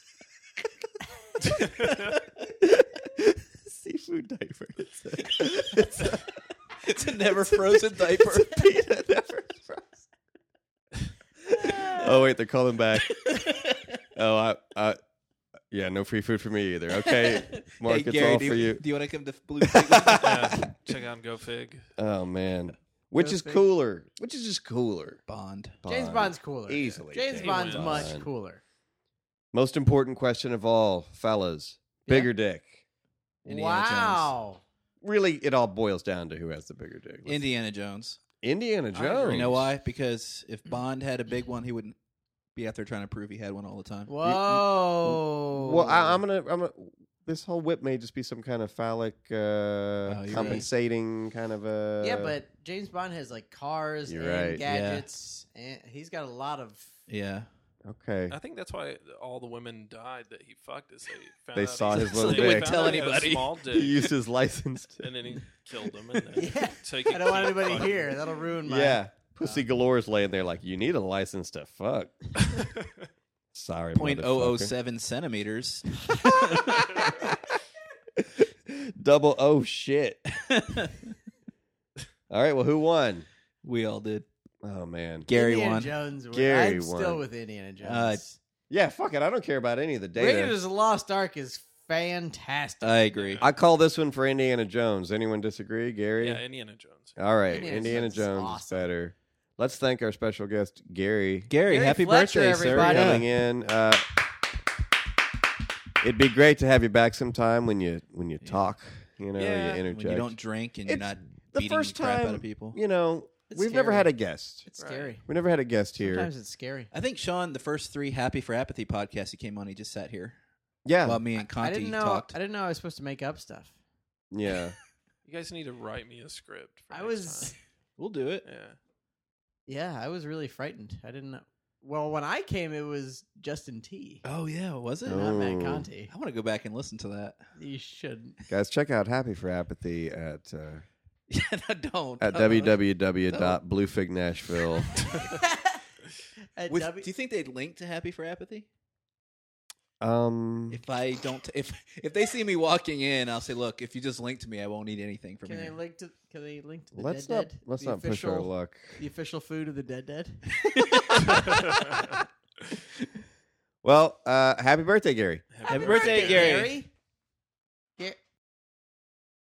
seafood diaper. It's a never frozen diaper. Peanut never frozen. Oh wait, they're calling back. Oh, yeah, no free food for me either. Okay, Mark, Hey, it's Gary, all do for you. Do you want to come to Blue Fig? Yeah, check out GoFig. Oh man, which Go is Fig. cooler? Which is just cooler? Bond. James Bond. Bond's cooler. Easily. James He Bond's wins. much Bond. cooler. Most important question of all, fellas. Yeah. Bigger dick. Indiana Wow. Really, it all boils down to who has the bigger dick. Jones. Indiana Jones. Indiana I agree. Jones. You know why? Because if Bond had a big one, he wouldn't be out there trying to prove he had one all the time. Whoa. Well, I'm gonna. This whole whip may just be some kind of phallic, you're compensating kind of a. Yeah, but James Bond has like cars You're and right. gadgets, and he's got a lot of. Yeah. Okay. I think that's why all the women died that he fucked. Is they found They out saw he- his little they dick. found Tell out he had a anybody. Small He dick, used his license. and then he killed them. And then, Yeah. so he could I don't want keep anybody fucking. here. That'll ruin my. Yeah. Pussy Galore's laying there like, you need a license to fuck. Sorry, motherfucker. 0.007 centimeters. Double oh shit. All right, well, who won? We all did. Oh, man. Gary Indiana won. Jones. Gary I'm won. still with Indiana Jones. Yeah, fuck it. I don't care about any of the data. Raiders of the Lost Ark is fantastic. I agree. I call this one for Indiana Jones. Anyone disagree, Gary? Yeah, Indiana Jones. All right, Indiana Indiana Jones is Jones is awesome. better. Let's thank our special guest, Gary, Gary, Gary happy Fletcher, birthday, sir. everybody. coming in. It'd be great to have you back sometime when you talk. You know, Yeah. you When interject. you don't drink and you're It's not the beating first the crap time, out of people. You know, It's we've never scary. had a guest. It's Right. scary. We never had a guest here. Sometimes it's scary. I think, Sean, the first 3 Happy for Apathy podcasts he came on, he just sat here Yeah, while me and I Conti didn't know. talked. I didn't know I was supposed to make up stuff. yeah. You guys need to write me a script. For I next was. time. We'll do it. Yeah. Yeah, I was really frightened. I didn't know. Well, when I came, it was Justin T. Oh, yeah. Was it? Not Matt Oh. Conti. I want to go back and listen to that. You shouldn't. Guys, check out Happy for Apathy at Yeah, no, don't. at No. www.bluefignashville. At With, W- do you think they'd link to Happy for Apathy? Um, If I don't, if they see me walking in, I'll say, "Look, if you just link to me, I won't need anything from can they here." link to? Can they link to the let's Dead not Dead? let's The not push our official- luck. The official food of the Dead Dead. Well, happy birthday, Gary. Happy birthday, Gary.